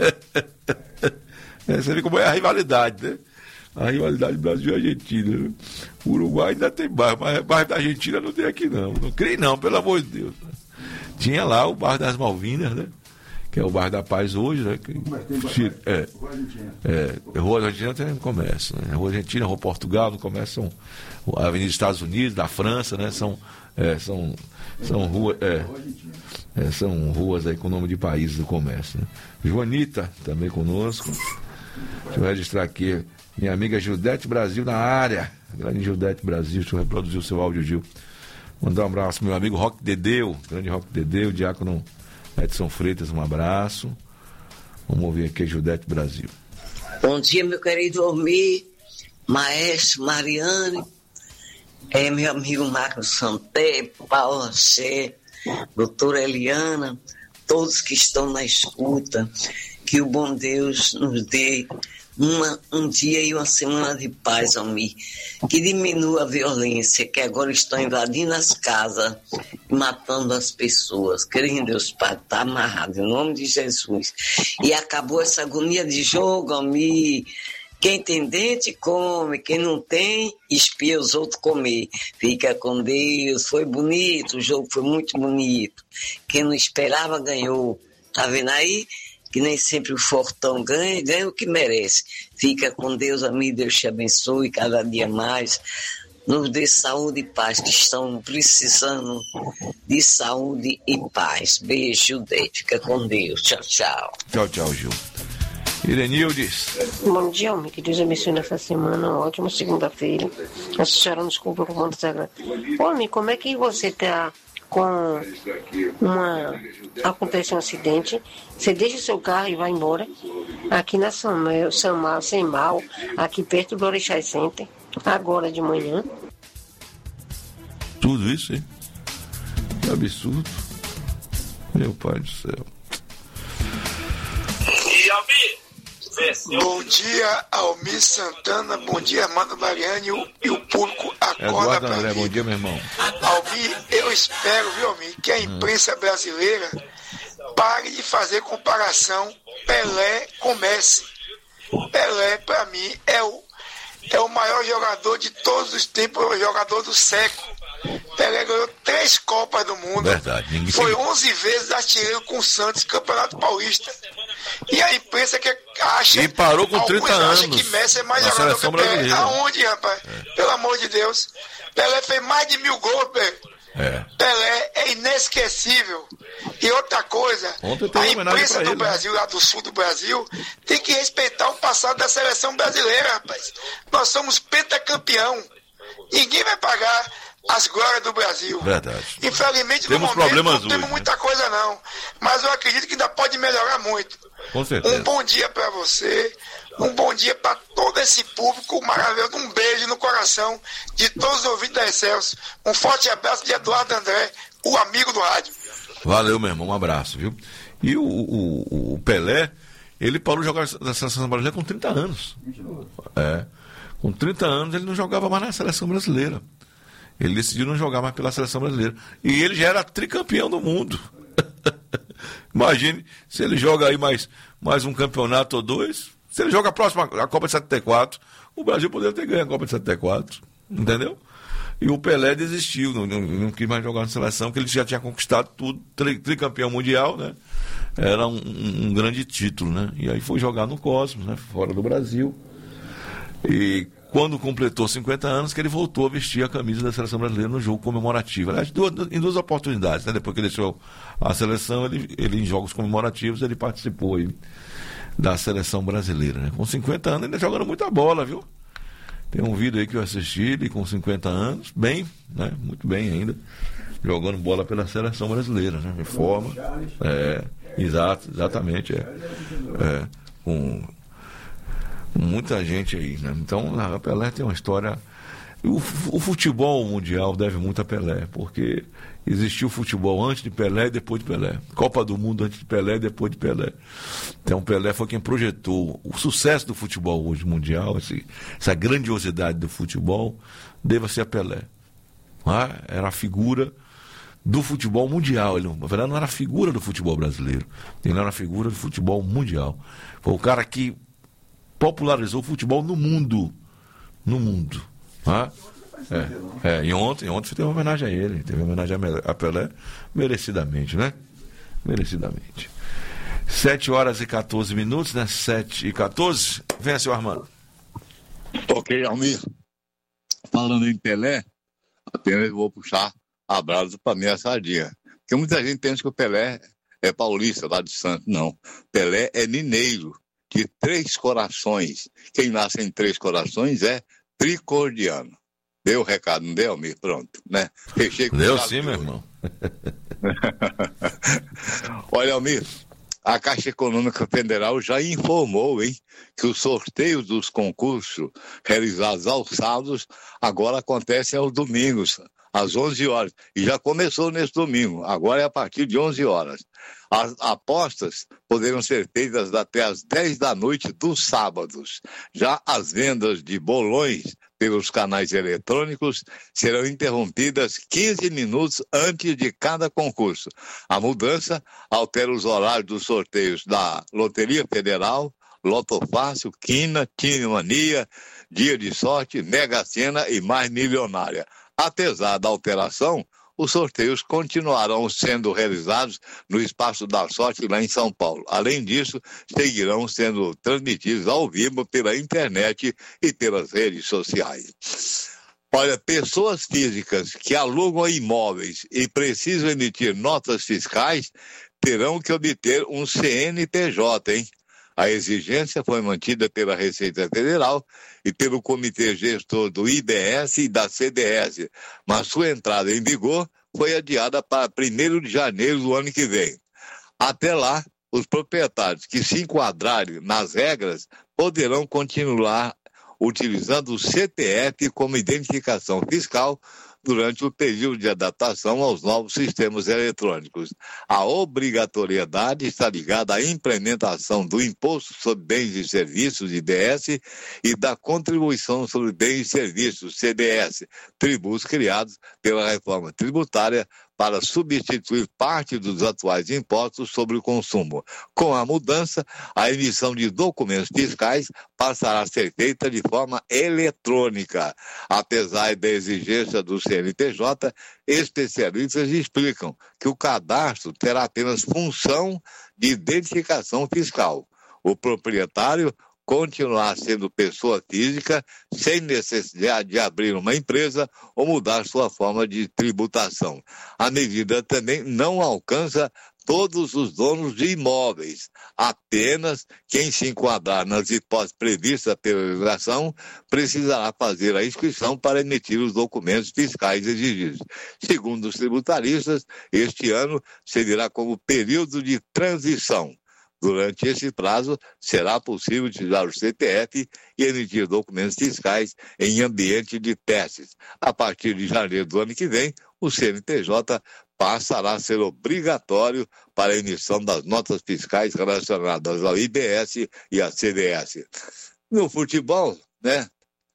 É, você vê como é a rivalidade, né? A rivalidade Brasil e Argentina, né? O Uruguai ainda tem bairro, mas bairro da Argentina não tem aqui não. Não creio não, pelo amor de Deus. Tinha lá o bairro das Malvinas, né? Que é o bairro da Paz hoje, né? Que, se, é, é, Rua Argentina tem comércio, né? Rua Argentina, Rua Portugal, no comércio são a Avenida dos Estados Unidos, da França, né? São, é, são, são, rua, é, é, são ruas aí com o nome de países do comércio, né? Joanita também conosco. Deixa eu registrar aqui. Minha amiga Gildete Brasil na área. Grande Gildete Brasil, deixa eu reproduzir o seu áudio, Gil. Mandar um abraço pro meu amigo Roque Dedeu, grande Roque Dedeu, diácono Edson Freitas, um abraço. Vamos ouvir aqui a Gildete Brasil. Bom dia, meu querido Almir, Maestro Mariane, é, meu amigo Marcos Santé, Paulo Axé, doutora Eliana, todos que estão na escuta, que o bom Deus nos dê Uma, um dia e uma semana de paz, Almir, que diminua a violência, que agora estão invadindo as casas e matando as pessoas. Querido Deus Pai, está amarrado, em nome de Jesus. E acabou essa agonia de jogo, Almir. Quem tem dente, come. Quem não tem, espia os outros comer. Fica com Deus. Foi bonito, o jogo foi muito bonito. Quem não esperava, ganhou. Tá vendo aí? Que nem sempre o fortão ganha, ganha o que merece. Fica com Deus, amigo, Deus te abençoe cada dia mais. Nos dê saúde e paz, que estão precisando de saúde e paz. Beijo, Deus. Fica com Deus. Tchau, tchau. Tchau, tchau, Gil. Irenildes. Bom dia, Almir. Que Deus abençoe nessa semana. Uma ótima segunda-feira. A senhora nos cumpra com o manto sagrado. Ô, Almir, como é que você está com uma... acontece um acidente, você deixa o seu carro e vai embora, aqui na São Mel, São Mal, Sem Mal, aqui perto do Orixá Center, agora de manhã. Tudo isso, hein? Que absurdo. Meu pai do céu. dia, Almir. Venceu. Bom dia, Almir Santana. Bom dia, Armando Mariani. E o público acorda Eduardo pra André, mim. bom dia, meu irmão. Almir, eu espero, viu, Almir, que a imprensa brasileira pare de fazer comparação Pelé com Messi. Pelé, pra mim, é o, é o maior jogador de todos os tempos, o jogador do século. Pelé ganhou três Copas do Mundo. Verdade. Ninguém Foi tem... onze vezes artilheiro com o Santos, Campeonato Paulista. E a imprensa que acha... E parou com alguns trinta acham anos que Messi é mais na jogador seleção que Pelé. brasileira. Aonde, rapaz? É. Pelo amor de Deus. Pelé fez mais de mil gols, Pelé. É. Pelé é inesquecível. E outra coisa, a imprensa do ele, Brasil, lá do sul do Brasil, tem que respeitar o passado da seleção brasileira, rapaz. Nós somos pentacampeão. Ninguém vai pagar as glórias do Brasil. Verdade. Infelizmente, temos no momento, problemas não temos hoje, muita né? coisa, não. Mas eu acredito que ainda pode melhorar muito. Com certeza. Um bom dia para você. Um bom dia para todo esse público maravilhoso. Um beijo no coração de todos os ouvintes da Excelsior. Um forte abraço de Eduardo André, o amigo do rádio. Valeu, meu irmão. Um abraço, viu? E o, o, o Pelé, ele parou de jogar na seleção brasileira com trinta anos. É. Com trinta anos ele não jogava mais na seleção brasileira. Ele decidiu não jogar mais pela seleção brasileira. E ele já era tricampeão do mundo. Imagine se ele joga aí mais, mais um campeonato ou dois. Se ele joga a próxima, a Copa de setenta e quatro, o Brasil poderia ter ganho a Copa de setenta e quatro. Entendeu? E o Pelé desistiu, não, não, não quis mais jogar na seleção, porque ele já tinha conquistado tudo, tri, tricampeão mundial, né? Era um, um grande título, né? E aí foi jogar no Cosmos, né? Fora do Brasil. E quando completou cinquenta anos, que ele voltou a vestir a camisa da seleção brasileira no jogo comemorativo. Aliás, duas, em duas oportunidades, né? Depois que ele deixou a seleção, ele, ele em jogos comemorativos, ele participou aí da seleção brasileira, né? Com cinquenta anos, ainda jogando muita bola, viu? Tem um vídeo aí que eu assisti, ele com cinquenta anos, bem, né? Muito bem ainda, jogando bola pela seleção brasileira, né? Em forma. É, exato, exatamente. É, é, com muita gente aí, né? Então, a Pelé tem uma história. O, o futebol mundial deve muito a Pelé, porque existiu futebol antes de Pelé e depois de Pelé. Copa do Mundo antes de Pelé e depois de Pelé. Então, Pelé foi quem projetou o sucesso do futebol hoje mundial, esse, essa grandiosidade do futebol, deva-se a Pelé. Ah, era a figura do futebol mundial. Ele, na verdade, não era a figura do futebol brasileiro. Ele era a figura do futebol mundial. Foi o cara que popularizou o futebol no mundo. No mundo. Ah, é, é, e ontem, ontem teve uma homenagem a ele. Teve uma homenagem a Pelé, merecidamente, né? Merecidamente. sete horas e quatorze minutos, né? sete e quatorze. Vem, senhor Armando. Ok, Almir. Falando em Pelé, apenas vou puxar a brasa para minha sardinha. Porque muita gente pensa que o Pelé é paulista, lá de Santos. Não. Pelé é mineiro, de Três Corações. Quem nasce em Três Corações é tricordiano. Deu o recado, não deu, Almir? Pronto, né? Fechei com Deu sim, meu irmão. Olha, Almir, a Caixa Econômica Federal já informou, hein, que os sorteios dos concursos realizados aos sábados agora acontecem aos domingos, às onze horas. E já começou nesse domingo, agora é a partir de onze horas. As apostas poderão ser feitas até às dez da noite dos sábados. Já as vendas de bolões pelos canais eletrônicos serão interrompidas quinze minutos antes de cada concurso. A mudança altera os horários dos sorteios da Loteria Federal, Loto Fácil, Quina, Time Mania, Dia de Sorte, Mega Sena e Mais Milionária. Apesar da alteração, os sorteios continuarão sendo realizados no Espaço da Sorte, lá em São Paulo. Além disso, seguirão sendo transmitidos ao vivo pela internet e pelas redes sociais. Olha, pessoas físicas que alugam imóveis e precisam emitir notas fiscais terão que obter um C N P J, hein? A exigência foi mantida pela Receita Federal e pelo Comitê Gestor do I B S e da C D S, mas sua entrada em vigor foi adiada para primeiro de janeiro do ano que vem. Até lá, os proprietários que se enquadrarem nas regras poderão continuar utilizando o C P F como identificação fiscal durante o período de adaptação aos novos sistemas eletrônicos. A obrigatoriedade está ligada à implementação do Imposto sobre Bens e Serviços, I B S, e da Contribuição sobre Bens e Serviços, C B S, tributos criados pela reforma tributária para substituir parte dos atuais impostos sobre o consumo. Com a mudança, a emissão de documentos fiscais passará a ser feita de forma eletrônica. Apesar da exigência do C N P J, especialistas explicam que o cadastro terá apenas função de identificação fiscal. O proprietário continuar sendo pessoa física sem necessidade de abrir uma empresa ou mudar sua forma de tributação. A medida também não alcança todos os donos de imóveis. Apenas quem se enquadrar nas hipóteses previstas pela legislação precisará fazer a inscrição para emitir os documentos fiscais exigidos. Segundo os tributaristas, este ano servirá como período de transição. Durante esse prazo, será possível utilizar o C P F e emitir documentos fiscais em ambiente de testes. A partir de janeiro do ano que vem, o C N P J passará a ser obrigatório para a emissão das notas fiscais relacionadas ao I B S e à C D S. No futebol, né,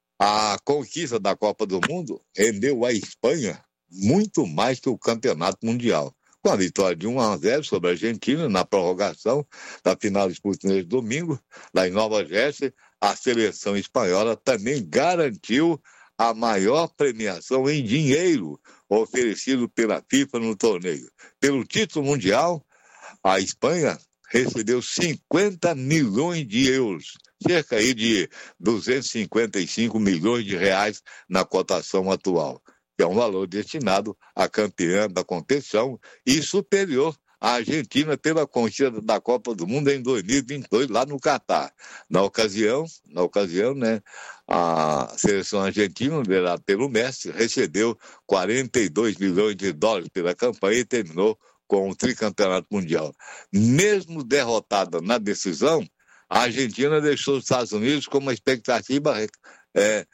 a conquista da Copa do Mundo rendeu à Espanha muito mais que o Campeonato Mundial. Com a vitória de um a zero sobre a Argentina na prorrogação da final disputada neste domingo, lá em Nova Jersey, a seleção espanhola também garantiu a maior premiação em dinheiro oferecido pela FIFA no torneio. Pelo título mundial, a Espanha recebeu cinquenta milhões de euros, cerca aí de duzentos e cinquenta e cinco milhões de reais na cotação atual, que é um valor destinado à campeã da competição e superior à Argentina pela conquista da Copa do Mundo em dois mil e vinte e dois, lá no Catar. Na ocasião, na ocasião, né, a seleção argentina, liderada pelo Messi, recebeu quarenta e dois milhões de dólares pela campanha e terminou com o tricampeonato mundial. Mesmo derrotada na decisão, a Argentina deixou os Estados Unidos com uma expectativa é,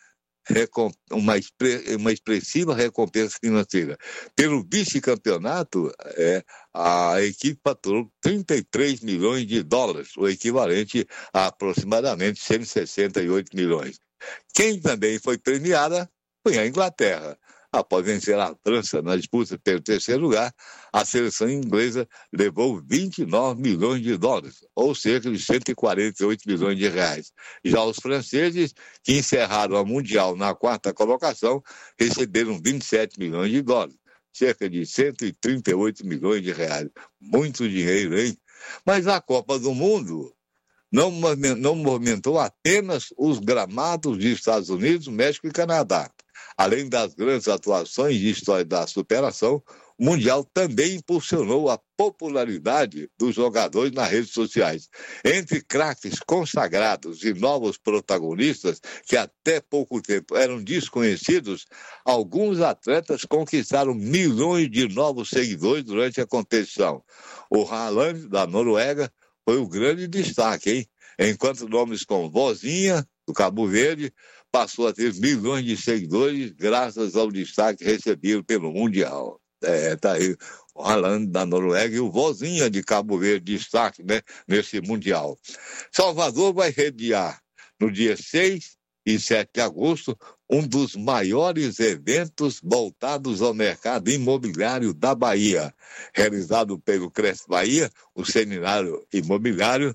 Uma, expre, uma expressiva recompensa financeira. Pelo vice-campeonato, é, a equipe faturou trinta e três milhões de dólares, o equivalente a aproximadamente cento e sessenta e oito milhões. Quem também foi premiada foi a Inglaterra. Após vencer a França na disputa pelo terceiro lugar, a seleção inglesa levou vinte e nove milhões de dólares, ou cerca de cento e quarenta e oito milhões de reais. Já os franceses, que encerraram a Mundial na quarta colocação, receberam vinte e sete milhões de dólares, cerca de cento e trinta e oito milhões de reais. Muito dinheiro, hein? Mas a Copa do Mundo não, não movimentou apenas os gramados de Estados Unidos, México e Canadá. Além das grandes atuações de história da superação, o Mundial também impulsionou a popularidade dos jogadores nas redes sociais. Entre craques consagrados e novos protagonistas, que até pouco tempo eram desconhecidos, alguns atletas conquistaram milhões de novos seguidores durante a competição. O Haaland, da Noruega, foi o grande destaque, hein? Enquanto nomes como Vozinha, do Cabo Verde, passou a ter milhões de seguidores graças ao destaque recebido pelo Mundial. É, tá aí o Haaland da Noruega e o Vozinha de Cabo Verde, destaque, né, nesse Mundial. Salvador vai sediar no dia seis e sete de agosto um dos maiores eventos voltados ao mercado imobiliário da Bahia. Realizado pelo Cresce Bahia, o seminário imobiliário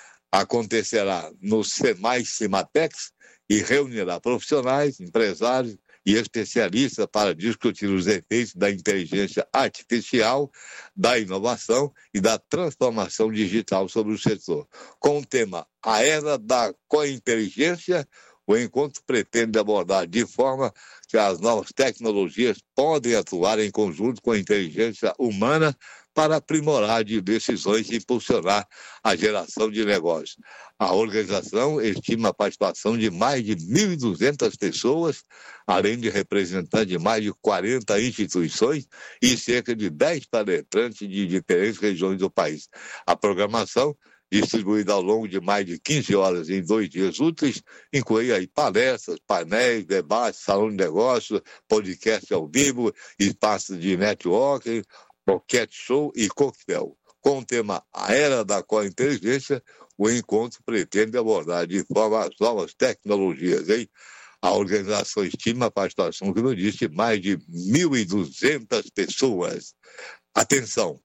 acontecerá no SEMAI Cimatex e reunirá profissionais, empresários e especialistas para discutir os efeitos da inteligência artificial, da inovação e da transformação digital sobre o setor. Com o tema A Era da Cointeligência, o encontro pretende abordar de forma que as novas tecnologias podem atuar em conjunto com a inteligência humana para aprimorar de decisões e impulsionar a geração de negócios. A organização estima a participação de mais de mil e duzentas pessoas, além de representantes de mais de quarenta instituições e cerca de dez palestrantes de diferentes regiões do país. A programação distribuída ao longo de mais de quinze horas em dois dias úteis, inclui aí palestras, painéis, debates, salão de negócios, podcast ao vivo, espaços de networking, pocket show e coquetel. Com o tema A Era da Cointeligência, o encontro pretende abordar de forma as novas tecnologias, hein? A organização estima a participação, como eu disse, mais de mil e duzentas pessoas. Atenção,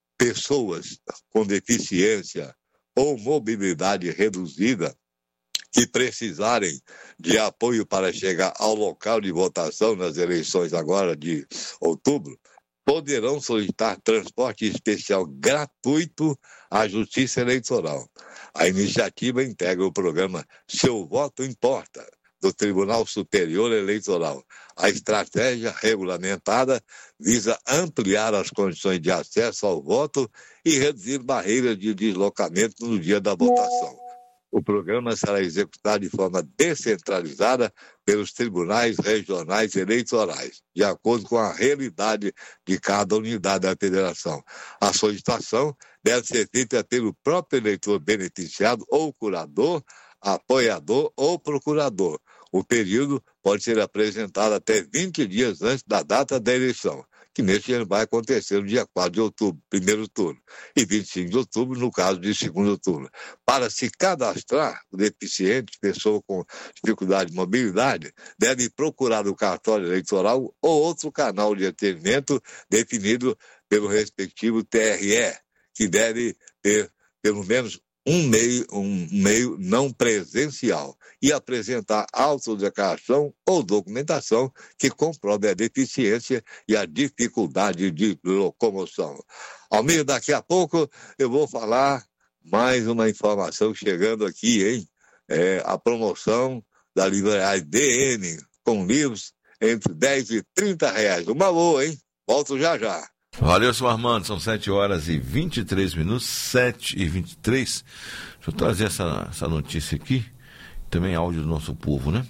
pessoas com deficiência ou mobilidade reduzida que precisarem de apoio para chegar ao local de votação nas eleições agora de outubro, poderão solicitar transporte especial gratuito à Justiça Eleitoral. A iniciativa integra o programa Seu Voto Importa, do Tribunal Superior Eleitoral. A estratégia regulamentada visa ampliar as condições de acesso ao voto e reduzir barreiras de deslocamento no dia da votação. O programa será executado de forma descentralizada pelos tribunais regionais eleitorais, de acordo com a realidade de cada unidade da federação. A solicitação deve ser feita pelo próprio eleitor beneficiado ou curador, apoiador ou procurador. O período pode ser apresentado até vinte dias antes da data da eleição, que neste ano vai acontecer no dia quatro de outubro, primeiro turno, e vinte e cinco de outubro, no caso de segundo turno. Para se cadastrar, o deficiente, pessoa com dificuldade de mobilidade, deve procurar o cartório eleitoral ou outro canal de atendimento definido pelo respectivo T R E, que deve ter pelo menos um meio, um meio não presencial e apresentar autodeclaração ou documentação que comprove a deficiência e a dificuldade de locomoção. Ao meio daqui a pouco eu vou falar mais uma informação chegando aqui, hein? É a promoção da livraria D N com livros entre dez e trinta reais. Uma boa, hein? Volto já já. Valeu, seu Armando, são sete horas e vinte e três minutos, sete e vinte e três. Deixa eu trazer essa, essa notícia aqui, também áudio do nosso povo, né?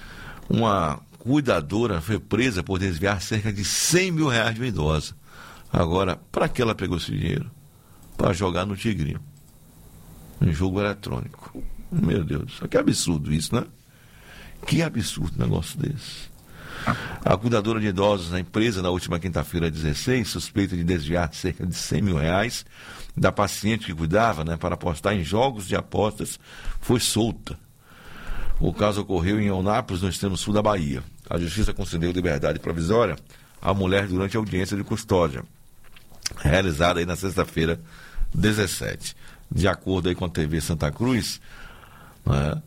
Uma cuidadora foi presa por desviar cerca de cem mil reais de uma idosa. Agora, para que ela pegou esse dinheiro? Para jogar no Tigrinho, em jogo eletrônico. Meu Deus, que absurdo isso, né? Que absurdo um negócio desse. A cuidadora de idosos na empresa, na última quinta-feira, dezesseis, suspeita de desviar cerca de cem mil reais da paciente que cuidava, né, para apostar em jogos de apostas, foi solta. O caso ocorreu em Eunápolis, no extremo sul da Bahia. A justiça concedeu liberdade provisória à mulher durante a audiência de custódia, realizada aí na sexta-feira, dezessete. De acordo aí com a T V Santa Cruz, né,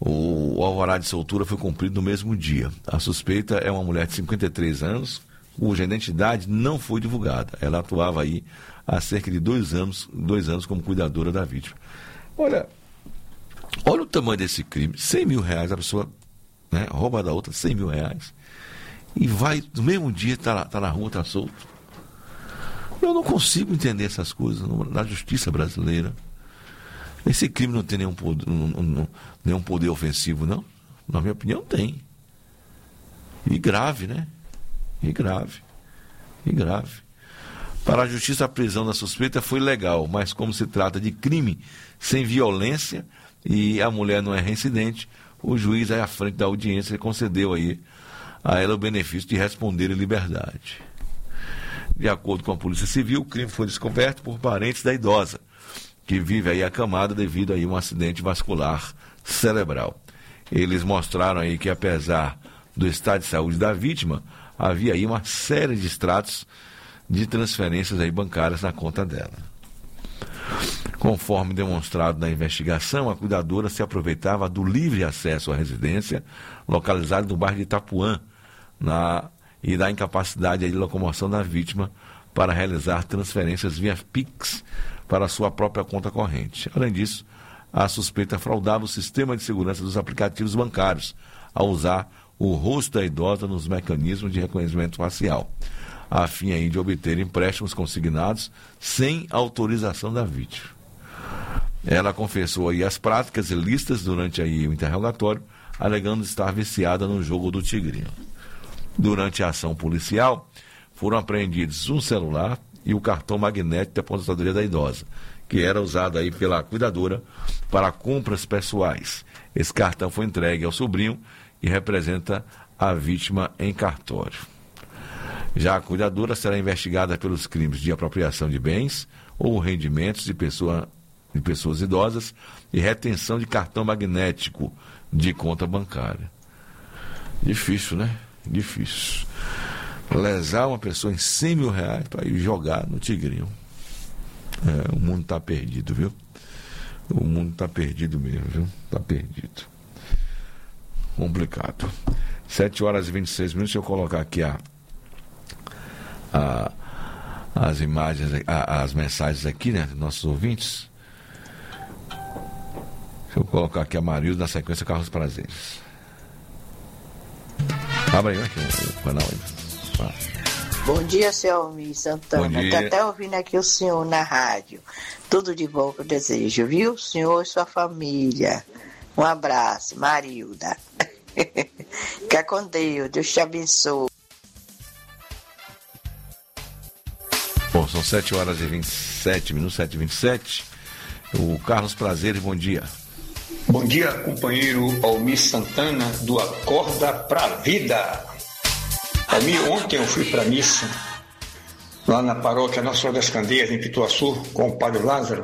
o alvará de soltura foi cumprido no mesmo dia. A suspeita é uma mulher de cinquenta e três anos, cuja identidade não foi divulgada. Ela atuava aí há cerca de dois anos, dois anos como cuidadora da vítima. Olha, olha o tamanho desse crime. cem mil reais, a pessoa, né, rouba da outra cem mil reais e vai, no mesmo dia, tá, tá na rua, tá solto. Eu não consigo entender essas coisas na justiça brasileira. Esse crime não tem nenhum poder, não, não, nenhum poder ofensivo, não? Na minha opinião, tem. E grave, né? E grave. E grave. Para a justiça, a prisão da suspeita foi legal, mas como se trata de crime sem violência e a mulher não é reincidente, o juiz aí à frente da audiência concedeu aí a ela o benefício de responder em liberdade. De acordo com a Polícia Civil, o crime foi descoberto por parentes da idosa, que vive aí acamada devido a um acidente vascular cerebral. Eles mostraram aí que, apesar do estado de saúde da vítima, havia aí uma série de extratos de transferências aí bancárias na conta dela. Conforme demonstrado na investigação, a cuidadora se aproveitava do livre acesso à residência, localizada no bairro de Itapuã, na, e da incapacidade aí de locomoção da vítima para realizar transferências via Pix para a sua própria conta corrente. Além disso, a suspeita fraudava o sistema de segurança dos aplicativos bancários, ao usar o rosto da idosa nos mecanismos de reconhecimento facial, a fim aí de obter empréstimos consignados sem autorização da vítima. Ela confessou aí as práticas ilícitas durante aí o interrogatório, alegando estar viciada no jogo do Tigrinho. Durante a ação policial, foram apreendidos um celular e o cartão magnético da aposentadoria da idosa, que era usado aí pela cuidadora para compras pessoais. Esse cartão foi entregue ao sobrinho e representa a vítima em cartório. Já a cuidadora será investigada pelos crimes de apropriação de bens ou rendimentos de, pessoa, de pessoas idosas e retenção de cartão magnético de conta bancária. Difícil, né? Difícil. Lesar uma pessoa em cem mil reais para ir jogar no Tigrinho. É, o mundo está perdido, viu? O mundo está perdido mesmo, viu? Está perdido. Complicado. sete horas e vinte e seis minutos. Deixa eu colocar aqui a, a, as imagens, a, as mensagens aqui, né? Dos nossos ouvintes. Deixa eu colocar aqui a Marilda na sequência Carlos Prazeres. Abre aí, aqui o canal aí. Ah. Bom dia, seu Almir Santana. Estou até ouvindo aqui o senhor na rádio. Tudo de bom que eu desejo, viu? O senhor e sua família. Um abraço, Marilda. Fica com Deus, Deus te abençoe. Bom, são sete horas e vinte e sete minutos, sete e vinte e sete. O Carlos Prazeres, bom dia. Bom dia, companheiro Almir Santana, do Acorda Pra Vida. Almir, ontem eu fui para a missa, lá na paróquia Nossa Senhora das Candeias, em Pituaçu, com o padre Lázaro,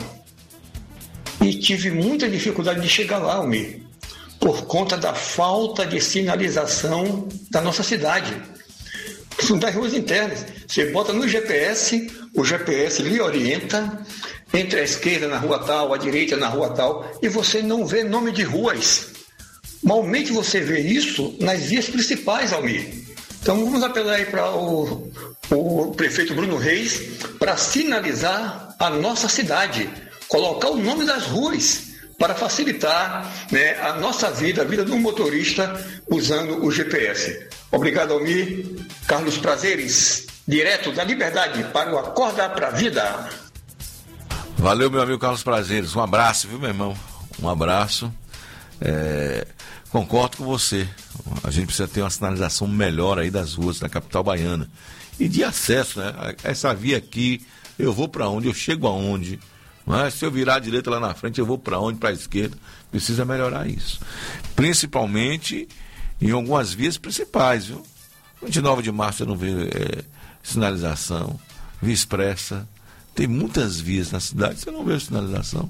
e tive muita dificuldade de chegar lá, Almir, por conta da falta de sinalização da nossa cidade. São das ruas internas. Você bota no G P S, o G P S lhe orienta, entre a esquerda na rua tal, a direita na rua tal, e você não vê nome de ruas. Malmente você vê isso nas vias principais, Almir. Então vamos apelar aí para o, o prefeito Bruno Reis para sinalizar a nossa cidade, colocar o nome das ruas para facilitar, né, a nossa vida, a vida do motorista usando o G P S. Obrigado, Almir. Carlos Prazeres, direto da Liberdade para o Acorda Pra Vida. Valeu, meu amigo Carlos Prazeres. Um abraço, viu, meu irmão? Um abraço. É... Concordo com você. A gente precisa ter uma sinalização melhor aí das ruas da capital baiana. E de acesso, né? Essa via aqui, eu vou para onde? Eu chego aonde? Mas se eu virar à direita lá na frente, eu vou para onde? Para a esquerda. Precisa melhorar isso. Principalmente em algumas vias principais, viu? vinte e nove de março você não vê é, sinalização. Via expressa. Tem muitas vias na cidade, você não vê sinalização.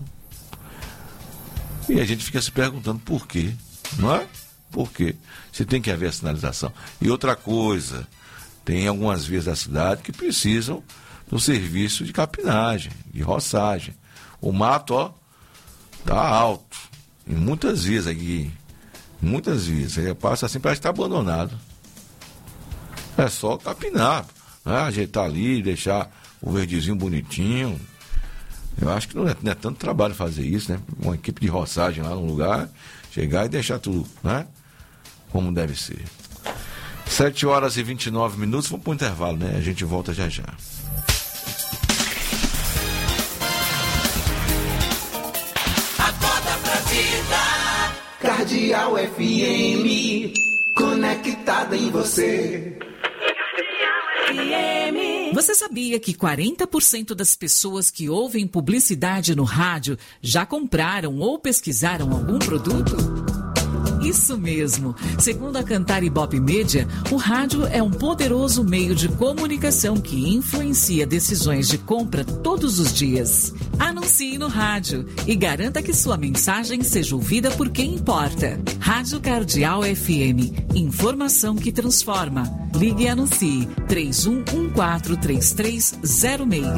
E a gente fica se perguntando por quê. Não é? Por quê? Você tem que haver a sinalização. E outra coisa, tem algumas vias da cidade que precisam do serviço de capinagem, de roçagem. O mato, ó, tá alto. Em muitas vias aqui. Muitas vias. Aí passa assim, parece que tá abandonado. É só capinar, né? Ajeitar ali, deixar o verdezinho bonitinho. Eu acho que não é, não é tanto trabalho fazer isso, né? Uma equipe de roçagem lá no lugar, chegar e deixar tudo, né? Como deve ser. sete horas e vinte e nove minutos, vamos para o intervalo, né? A gente volta já já. Acorda pra vida. Cardeal F M, conectada em você. Você sabia que quarenta por cento das pessoas que ouvem publicidade no rádio já compraram ou pesquisaram algum produto? Isso mesmo. Segundo a Cantar Ibope Media, o rádio é um poderoso meio de comunicação que influencia decisões de compra todos os dias. Anuncie no rádio e garanta que sua mensagem seja ouvida por quem importa. Rádio Cardeal F M. Informação que transforma. Ligue e anuncie três um um quatro três três zero seis.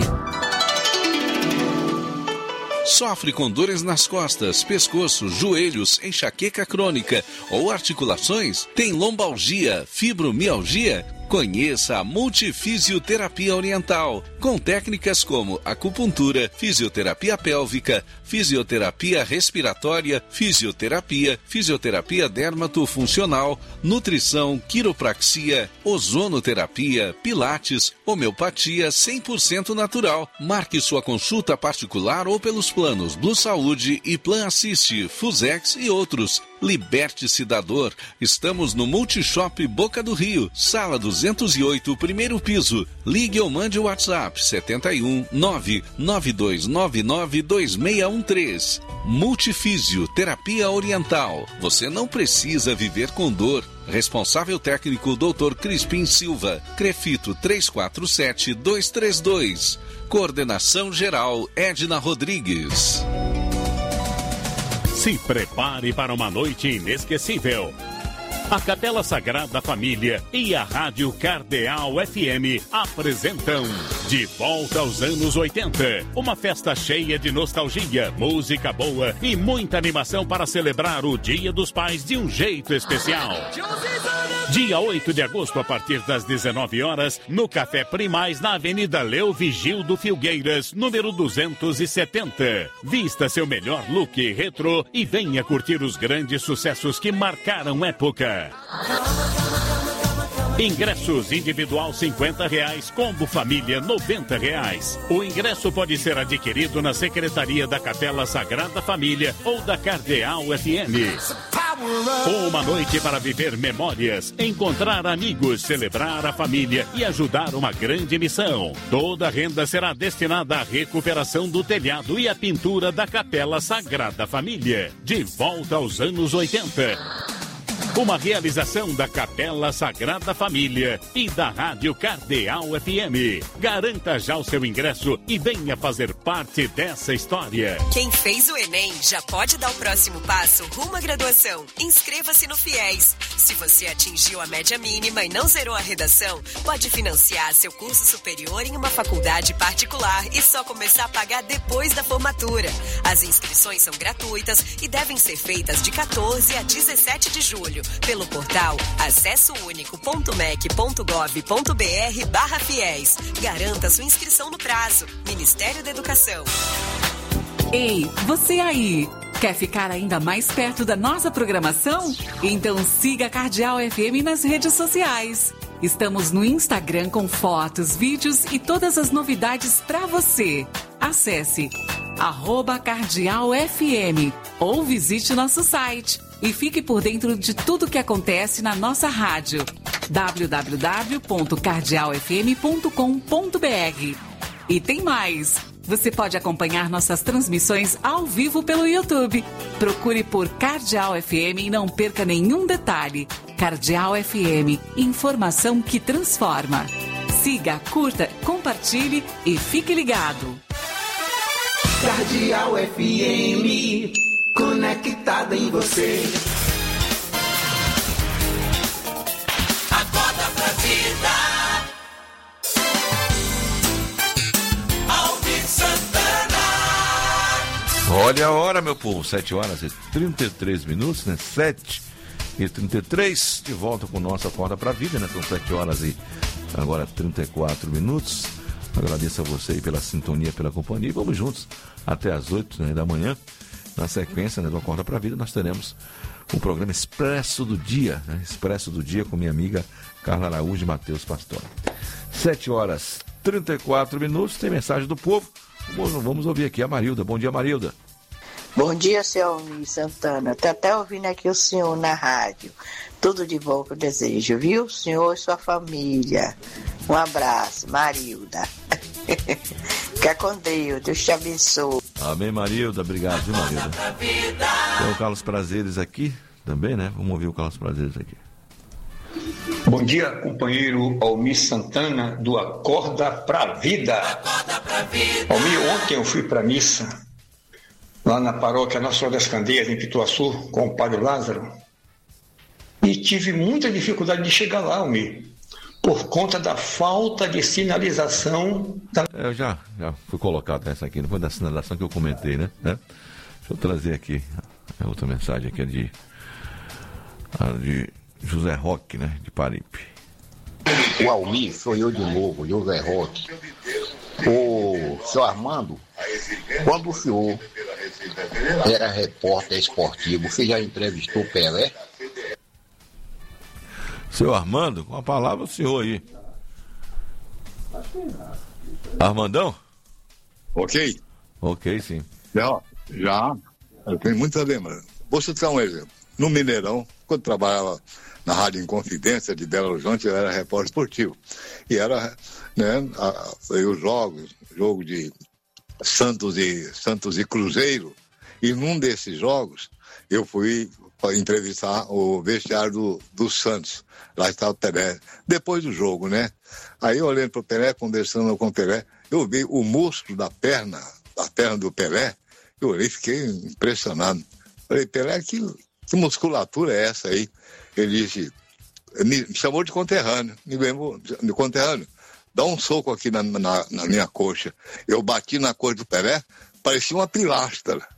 Sofre com dores nas costas, pescoço, joelhos, enxaqueca crônica ou articulações? Tem lombalgia, fibromialgia? Conheça a Multifisioterapia Oriental, com técnicas como acupuntura, fisioterapia pélvica, fisioterapia respiratória, fisioterapia, fisioterapia dermatofuncional, nutrição, quiropraxia, ozonoterapia, pilates, homeopatia cem por cento natural. Marque sua consulta particular ou pelos planos Blue Saúde e Plan Assist, Fusex e outros. Liberte-se da dor. Estamos no Multishop Boca do Rio, sala duzentos e oito, primeiro piso. Ligue ou mande o WhatsApp setenta e um, nove nove dois nove nove dois seis um três. Multifísio, terapia oriental. Você não precisa viver com dor. Responsável técnico doutor Crispim Silva. Crefito três quatro sete dois três dois. Coordenação geral Edna Rodrigues. Se prepare para uma noite inesquecível. A Capela Sagrada Família e a Rádio Cardeal F M apresentam De Volta aos Anos oitenta. Uma festa cheia de nostalgia, música boa e muita animação para celebrar o Dia dos Pais de um jeito especial. Dia oito de agosto, a partir das dezenove horas, no Café Primais, na Avenida Leo Vigildo Filgueiras, número duzentos e setenta. Vista seu melhor look retrô e venha curtir os grandes sucessos que marcaram época. Ingressos individual cinquenta reais, combo família noventa reais. O ingresso pode ser adquirido na Secretaria da Capela Sagrada Família ou da Cardeal F M. Uma noite para viver memórias, encontrar amigos, celebrar a família e ajudar uma grande missão. Toda a renda será destinada à recuperação do telhado e à pintura da Capela Sagrada Família. De volta aos anos oitenta. Uma realização da Capela Sagrada Família e da Rádio Cardeal F M. Garanta já o seu ingresso e venha fazer parte dessa história. Quem fez o Enem já pode dar o próximo passo rumo à graduação. Inscreva-se no FIES. Se você atingiu a média mínima e não zerou a redação, pode financiar seu curso superior em uma faculdade particular e só começar a pagar depois da formatura. As inscrições são gratuitas e devem ser feitas de quatorze a dezessete de julho. Pelo portal acesso único ponto mec ponto gov ponto br barra fiéis. Garanta sua inscrição no prazo. Ministério da Educação. Ei, você aí! Quer ficar ainda mais perto da nossa programação? Então siga a Cardeal F M nas redes sociais. Estamos no Instagram com fotos, vídeos e todas as novidades para você. Acesse arroba Cardeal F M ou visite nosso site e fique por dentro de tudo que acontece na nossa rádio. w w w ponto cardeal f m ponto com ponto b r. E tem mais! Você pode acompanhar nossas transmissões ao vivo pelo YouTube. Procure por Cardeal F M e não perca nenhum detalhe. Cardeal F M, informação que transforma. Siga, curta, compartilhe e fique ligado. Cardeal F M, conectada em você. Acorda pra vida. Olha a hora, meu povo, sete horas e trinta e três minutos, né? sete e trinta e três, de volta com nossa Acorda pra Vida, né? São sete horas e agora trinta e quatro minutos. Agradeço a você aí pela sintonia, pela companhia. Vamos juntos até as oito, né, da manhã. Na sequência, né, do Acorda pra Vida, nós teremos o programa Expresso do Dia, né? Expresso do Dia com minha amiga Carla Araújo e Matheus Pastor. sete horas e trinta e quatro minutos, tem mensagem do povo. Vamos ouvir aqui a Marilda. Bom dia, Marilda. Bom dia, seu Almir Santana. Estou até ouvindo aqui o senhor na rádio. Tudo de bom que eu desejo, viu? O senhor e sua família. Um abraço, Marilda. Fica com Deus, Deus te abençoe. Amém, Marilda. Obrigado, viu, Marilda? Tem o Carlos Prazeres aqui também, né? Vamos ouvir o Carlos Prazeres aqui. Bom dia, companheiro Almir Santana, do Acorda pra Vida. Acorda pra vida. Almir, ontem eu fui pra missa, lá na paróquia Nossa Senhora das Candeias, em Pituaçu, com o padre Lázaro, e tive muita dificuldade de chegar lá, Almir, por conta da falta de sinalização. Da... Eu já, já fui colocado essa aqui, não foi da sinalização que eu comentei, né? É? Deixa eu trazer aqui a outra mensagem aqui, é de... A de José Roque, né, de Paripe. O Almir, sou eu de novo, José Roque. O senhor Armando, quando o senhor era repórter esportivo, você já entrevistou Pelé? Senhor Armando, com a palavra o senhor aí. Armandão? Ok. Ok, sim. Já, já. Eu tenho muita lembrança. Vou citar um exemplo. no Mineirão, quando trabalhava na Rádio Inconfidência de Belo Horizonte, eu era repórter esportivo. E era, né, a, os jogos, jogo de Santos e, Santos e Cruzeiro, e num desses jogos eu fui entrevistar o vestiário do, do Santos. Lá estava o Pelé, depois do jogo, né? Aí eu olhando para o Pelé, conversando com o Pelé, eu vi o músculo da perna, da perna do Pelé, eu olhei e fiquei impressionado. Falei, Pelé, que, que musculatura é essa aí? Ele disse, me, me chamou de conterrâneo, me lembro de conterrâneo. Dá um soco aqui na, na, na minha coxa. Eu bati na coxa do Pelé, parecia uma pilastra.